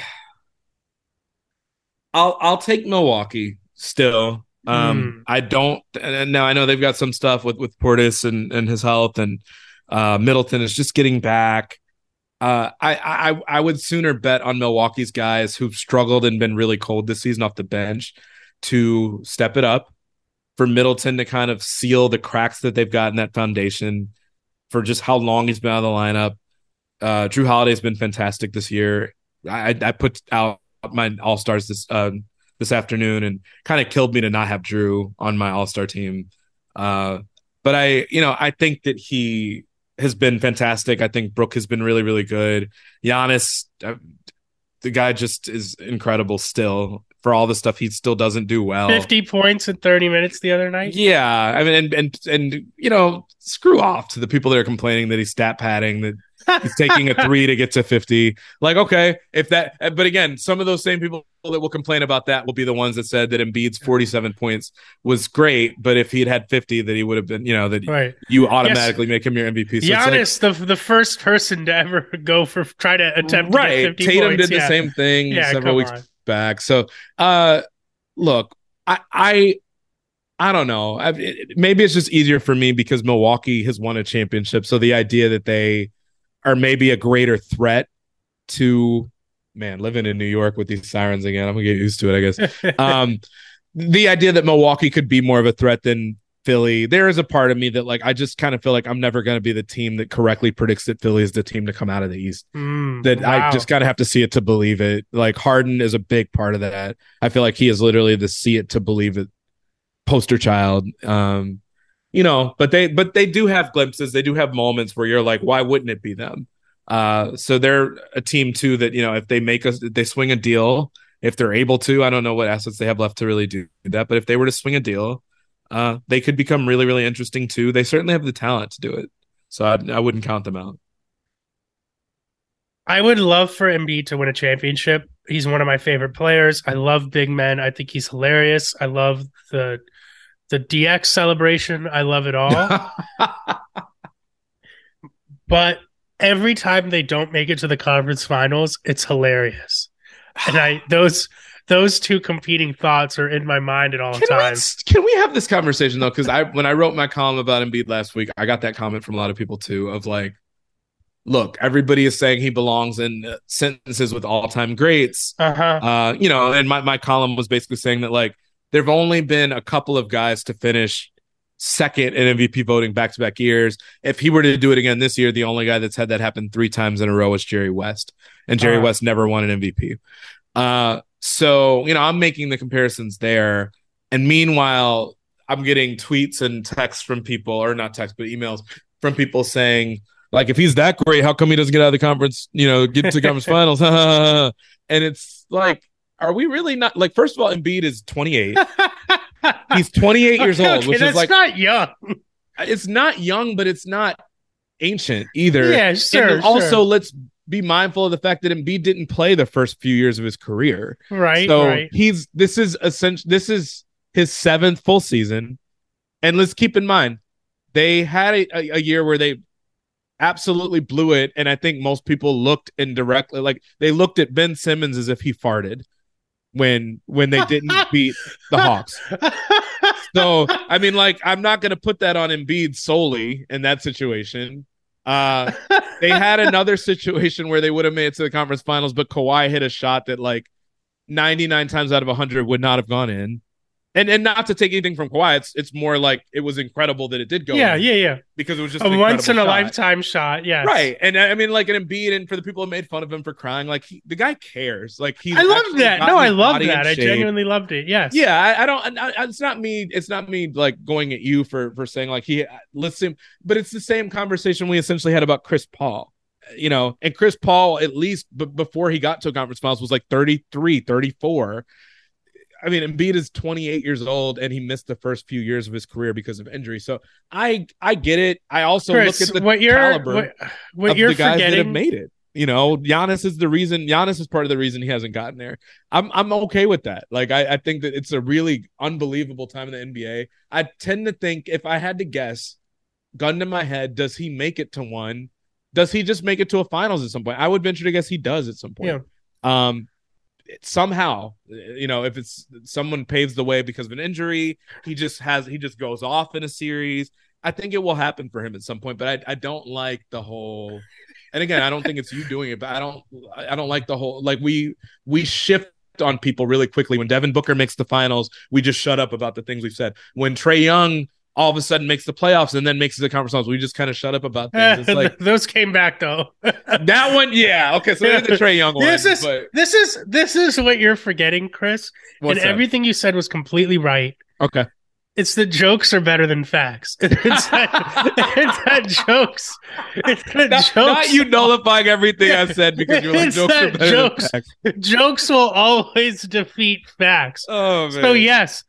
I'll I'll take Milwaukee still. Um, mm. I don't, and now I know they've got some stuff with, with Portis and, and his health, and uh, Middleton is just getting back. Uh, I, I, I would sooner bet on Milwaukee's guys who've struggled and been really cold this season off the bench to step it up, for Middleton to kind of seal the cracks that they've got in that foundation for just how long he's been out of the lineup. Uh, Drew Holiday's been fantastic this year. I, I put out my All-Stars this, um, this afternoon, and kind of killed me to not have Drew on my all-star team. Uh, but I, you know, I think that he has been fantastic. I think Brook has been really, really good. Giannis, uh, the guy just is incredible still, for all the stuff he still doesn't do well. fifty points in thirty minutes the other night. Yeah. I mean, and, and, and, you know, screw off to the people that are complaining that he's stat padding, that he's taking a three to get to fifty. Like, okay, if that, but again, some of those same people that will complain about that will be the ones that said that Embiid's forty-seven points was great, but if he'd had fifty, that he would have been, you know, that right. you automatically yes. make him your M V P. So Giannis, like, the the first person to ever go for try to attempt right. to get fifty Tatum points. did yeah. the same thing yeah, several weeks on. back. So, uh, look, I, I, I don't know. I, it, maybe it's just easier for me because Milwaukee has won a championship. So the idea that they are maybe a greater threat to, man, living in New York with these sirens again, I'm gonna get used to it, I guess. um, the idea that Milwaukee could be more of a threat than Philly, there is a part of me that, like, I just kind of feel like I'm never going to be the team that correctly predicts that Philly is the team to come out of the East. Mm, that wow. I just kind of have to see it to believe it. Like, Harden is a big part of that. I feel like he is literally the see it to believe it poster child. Um, you know, but they but they do have glimpses. They do have moments where you're like, why wouldn't it be them? Uh, so they're a team too that, you know, if they make us, they swing a deal, if they're able to, I don't know what assets they have left to really do that, but if they were to swing a deal, uh, they could become really, really interesting too. They certainly have the talent to do it. So I, I wouldn't count them out. I would love for Embiid to win a championship. He's one of my favorite players. I love big men. I think he's hilarious. I love the the D X celebration. I love it all. But every time they don't make it to the conference finals, it's hilarious. And I those those two competing thoughts are in my mind at all can times. We, can we have this conversation though? Because I when I wrote my column about Embiid last week, I got that comment from a lot of people too, of like, look, everybody is saying he belongs in sentences with all-time greats. Uh-huh. Uh, you know, and my, my column was basically saying that, like, there have only been a couple of guys to finish second in M V P voting back-to-back years. If he were to do it again this year, the only guy that's had that happen three times in a row is Jerry West. And Jerry uh-huh. West never won an M V P. Uh, so, you know, I'm making the comparisons there. And meanwhile, I'm getting tweets and texts from people, or not texts, but emails from people saying, like, if he's that great, how come he doesn't get out of the conference, you know, get to the conference finals? And it's like, are we really not, like, first of all, Embiid is twenty-eight. He's twenty-eight years okay, old, okay, which that's is like not young. It's not young, but it's not ancient either. Yeah, sure. And also, sure. let's be mindful of the fact that Embiid didn't play the first few years of his career. Right. So right. he's this is essentially this is his seventh full season. And let's keep in mind, they had a, a, a year where they absolutely blew it. And I think most people looked indirectly, like they looked at Ben Simmons as if he farted when when they didn't beat the Hawks. So, I mean, like, I'm not going to put that on Embiid solely in that situation. Uh, they had another situation where they would have made it to the conference finals, but Kawhi hit a shot that, like, ninety-nine times out of one hundred would not have gone in. And and not to take anything from Kawhi, it's it's more like it was incredible that it did go yeah, in. Yeah, yeah, because it was just a an once in a shot. lifetime shot. Yeah, right. And I mean, like an Embiid, and for the people who made fun of him for crying, like he, the guy cares. Like he's I love that. No, I love that. I shape. genuinely loved it. Yes. Yeah, I, I don't. I, it's not me. It's not me like going at you for for saying like he listen, but it's the same conversation we essentially had about Chris Paul. You know, and Chris Paul, at least b- before he got to a conference finals, was like thirty-three, thirty-four. I mean, Embiid is twenty-eight years old, and he missed the first few years of his career because of injury. So I I get it. I also Chris, look at the what you're, caliber what, what of you're the guys forgetting... that have made it. You know, Giannis is the reason. Giannis is part of the reason he hasn't gotten there. I'm I'm okay with that. Like I, I think that it's a really unbelievable time in the N B A. I tend to think, if I had to guess, gun to my head, does he make it to one? Does he just make it to a finals at some point? I would venture to guess he does at some point. Yeah. Um. Somehow, you know, if it's someone paves the way because of an injury, he just has he just goes off in a series. I think it will happen for him at some point, but I, I don't like the whole. And again, I don't think it's you doing it, but I don't I don't like the whole like we we shift on people really quickly. When Devin Booker makes the finals, we just shut up about the things we've said. When Trae Young all of a sudden makes the playoffs and then makes the conference finals, we just kind of shut up about things. It's like those came back though. That one, yeah, okay. So the Trae Young one. This is but... this is this is what you're forgetting, Chris. What's and that? Everything you said was completely right. Okay. It's that jokes are better than facts. It's that, it's that jokes. It's that not, jokes. Not you nullifying everything I said because you're like it's jokes are better jokes, than facts. Jokes will always defeat facts. Oh man. So yes,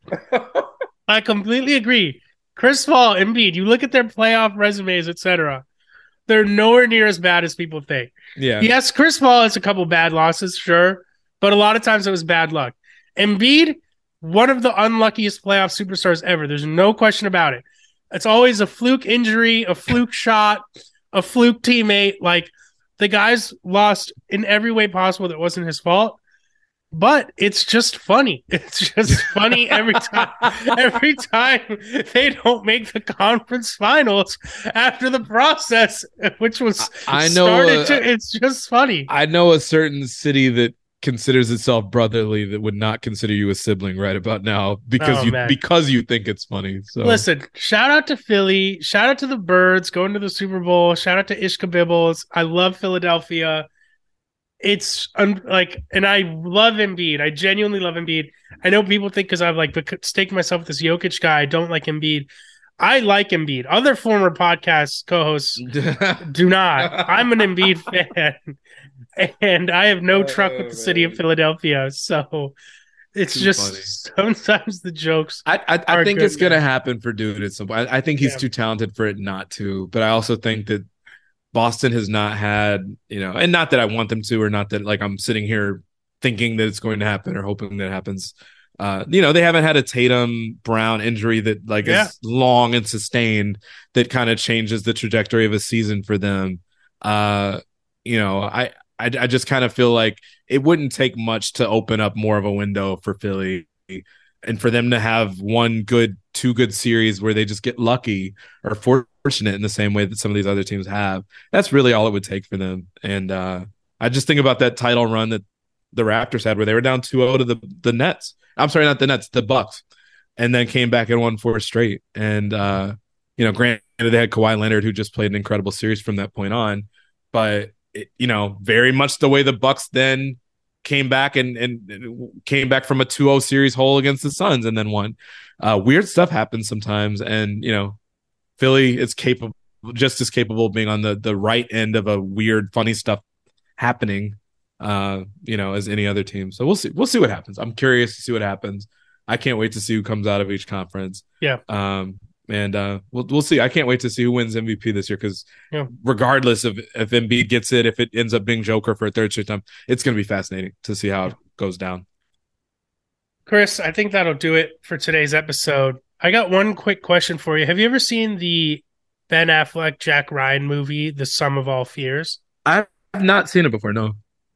I completely agree. Chris Paul, Embiid, you look at their playoff resumes, et cetera. They're nowhere near as bad as people think. Yeah. Yes, Chris Paul has a couple bad losses, sure, but a lot of times it was bad luck. Embiid, one of the unluckiest playoff superstars ever. There's no question about it. It's always a fluke injury, a fluke shot, a fluke teammate. Like the guy's lost in every way possible that wasn't his fault. But it's just funny. It's just funny every time. Every time they don't make the conference finals after the process, which was I know. started Uh, to, it's just funny. I know a certain city that considers itself brotherly that would not consider you a sibling right about now because Oh, you man. because you think it's funny. So Listen, shout out to Philly. Shout out to the Birds going to the Super Bowl. Shout out to Ishka Bibbles. I love Philadelphia. It's un- like, and I love Embiid. I genuinely love Embiid. I know people think because I've like bec- staked myself with this Jokic guy, I don't like Embiid. I like Embiid. Other former podcast co-hosts do not. I'm an Embiid fan, and I have no truck with the city of Philadelphia. So it's Too just sometimes the jokes. I I, I are think good, it's gonna man. happen for Dude at some point. I, I think he's Yeah. too talented for it not to. But I also think that Boston has not had, you know, and not that I want them to, or not that like I'm sitting here thinking that it's going to happen or hoping that it happens. Uh, you know, they haven't had a Tatum Brown injury that like Yeah. is long and sustained that kind of changes the trajectory of a season for them. Uh, you know, I, I, I just kind of feel like it wouldn't take much to open up more of a window for Philly and for them to have one good, two good series where they just get lucky or fortunate in the same way that some of these other teams have. That's really all it would take for them. And uh, I just think about that title run that the Raptors had where they were down two oh to the, the Nets. I'm sorry, not the Nets, the Bucks, and then came back and won four straight. And, uh, you know, granted, they had Kawhi Leonard, who just played an incredible series from that point on. But, it, you know, very much the way the Bucks then came back and, and came back from a two oh series hole against the Suns and then won. Uh, weird stuff happens sometimes. And, you know, Philly is capable, just as capable of being on the, the right end of a weird, funny stuff happening, uh, you know, as any other team. So we'll see. We'll see what happens. I'm curious to see what happens. I can't wait to see who comes out of each conference. Yeah. Um, and uh, we'll we'll see. I can't wait to see who wins M V P this year because yeah. regardless of if Embiid gets it, if it ends up being Joker for a third straight time, it's going to be fascinating to see how yeah. it goes down. Chris, I think that'll do it for today's episode. I got one quick question for you. Have you ever seen the Ben Affleck, Jack Ryan movie, The Sum of All Fears? I've not seen it before, no.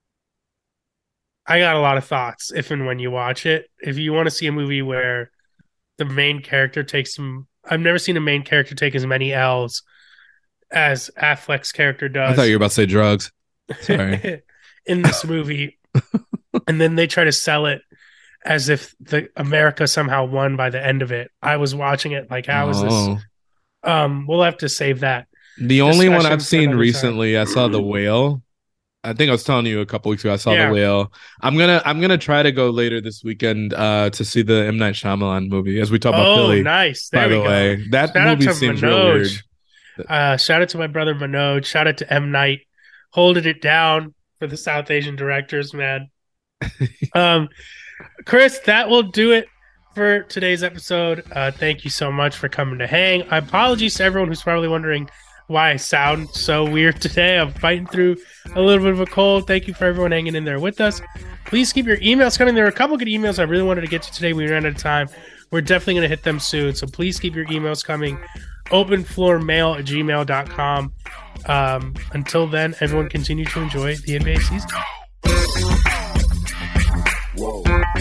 I got a lot of thoughts if and when you watch it. If you want to see a movie where the main character takes some... I've never seen a main character take as many L's as Affleck's character does. I thought you were about to say drugs. Sorry. In this movie. And then they try to sell it as if the America somehow won by the end of it. I was watching it like, how is oh. this? Um, we'll have to save that. The only one I've seen recently, time. I saw The Whale. I think I was telling you a couple weeks ago. I saw yeah. The Whale. I'm gonna I'm gonna try to go later this weekend uh, to see the M Night Shyamalan movie as we talk about oh, Philly. Nice. There by we the go. way, that shout movie seems real weird. Uh, shout out to my brother Manoj. Shout out to M Night, holding it down for the South Asian directors, man. um, Chris, that will do it for today's episode. Uh, thank you so much for coming to hang. Apologies to everyone who's probably wondering why I sound so weird today. I'm fighting through a little bit of a cold. Thank you for everyone hanging in there with us. Please keep your emails coming. There are a couple good emails I really wanted to get to today. We ran out of time. We're definitely going to hit them soon. So please keep your emails coming. openfloormail at gmail dot com. Um, until then, everyone continue to enjoy the N B A season. Whoa.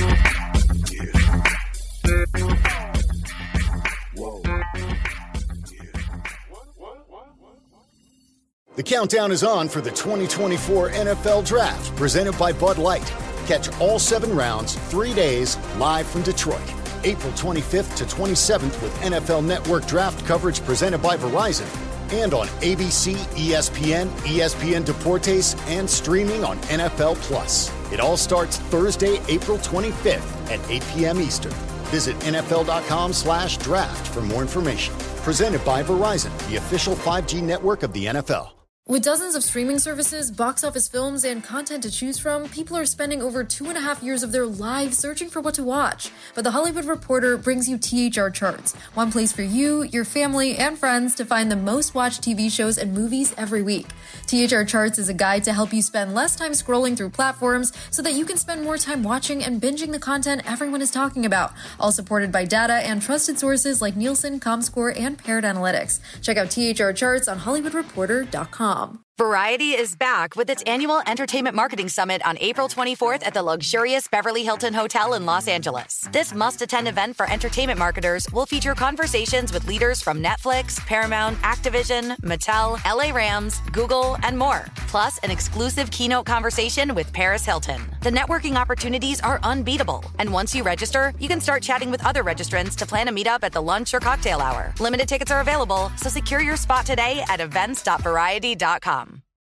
The countdown is on for the twenty twenty-four N F L Draft, presented by Bud Light. Catch all seven rounds, three days, live from Detroit. April twenty-fifth to twenty-seventh with N F L Network draft coverage presented by Verizon. And on A B C, E S P N, E S P N Deportes, and streaming on N F L Plus. It all starts Thursday, April twenty-fifth at eight p.m. Eastern. Visit nfl.com slash draft for more information. Presented by Verizon, the official five G network of the N F L. With dozens of streaming services, box office films, and content to choose from, people are spending over two and a half years of their lives searching for what to watch. But The Hollywood Reporter brings you T H R Charts, one place for you, your family, and friends to find the most watched T V shows and movies every week. T H R Charts is a guide to help you spend less time scrolling through platforms so that you can spend more time watching and binging the content everyone is talking about, all supported by data and trusted sources like Nielsen, ComScore, and Paired Analytics. Check out T H R Charts on hollywood reporter dot com. Variety is back with its annual Entertainment Marketing Summit on April twenty-fourth at the luxurious Beverly Hilton Hotel in Los Angeles. This must-attend event for entertainment marketers will feature conversations with leaders from Netflix, Paramount, Activision, Mattel, L A Rams, Google, and more. Plus, an exclusive keynote conversation with Paris Hilton. The networking opportunities are unbeatable. And once you register, you can start chatting with other registrants to plan a meetup at the lunch or cocktail hour. Limited tickets are available, so secure your spot today at events dot variety dot com.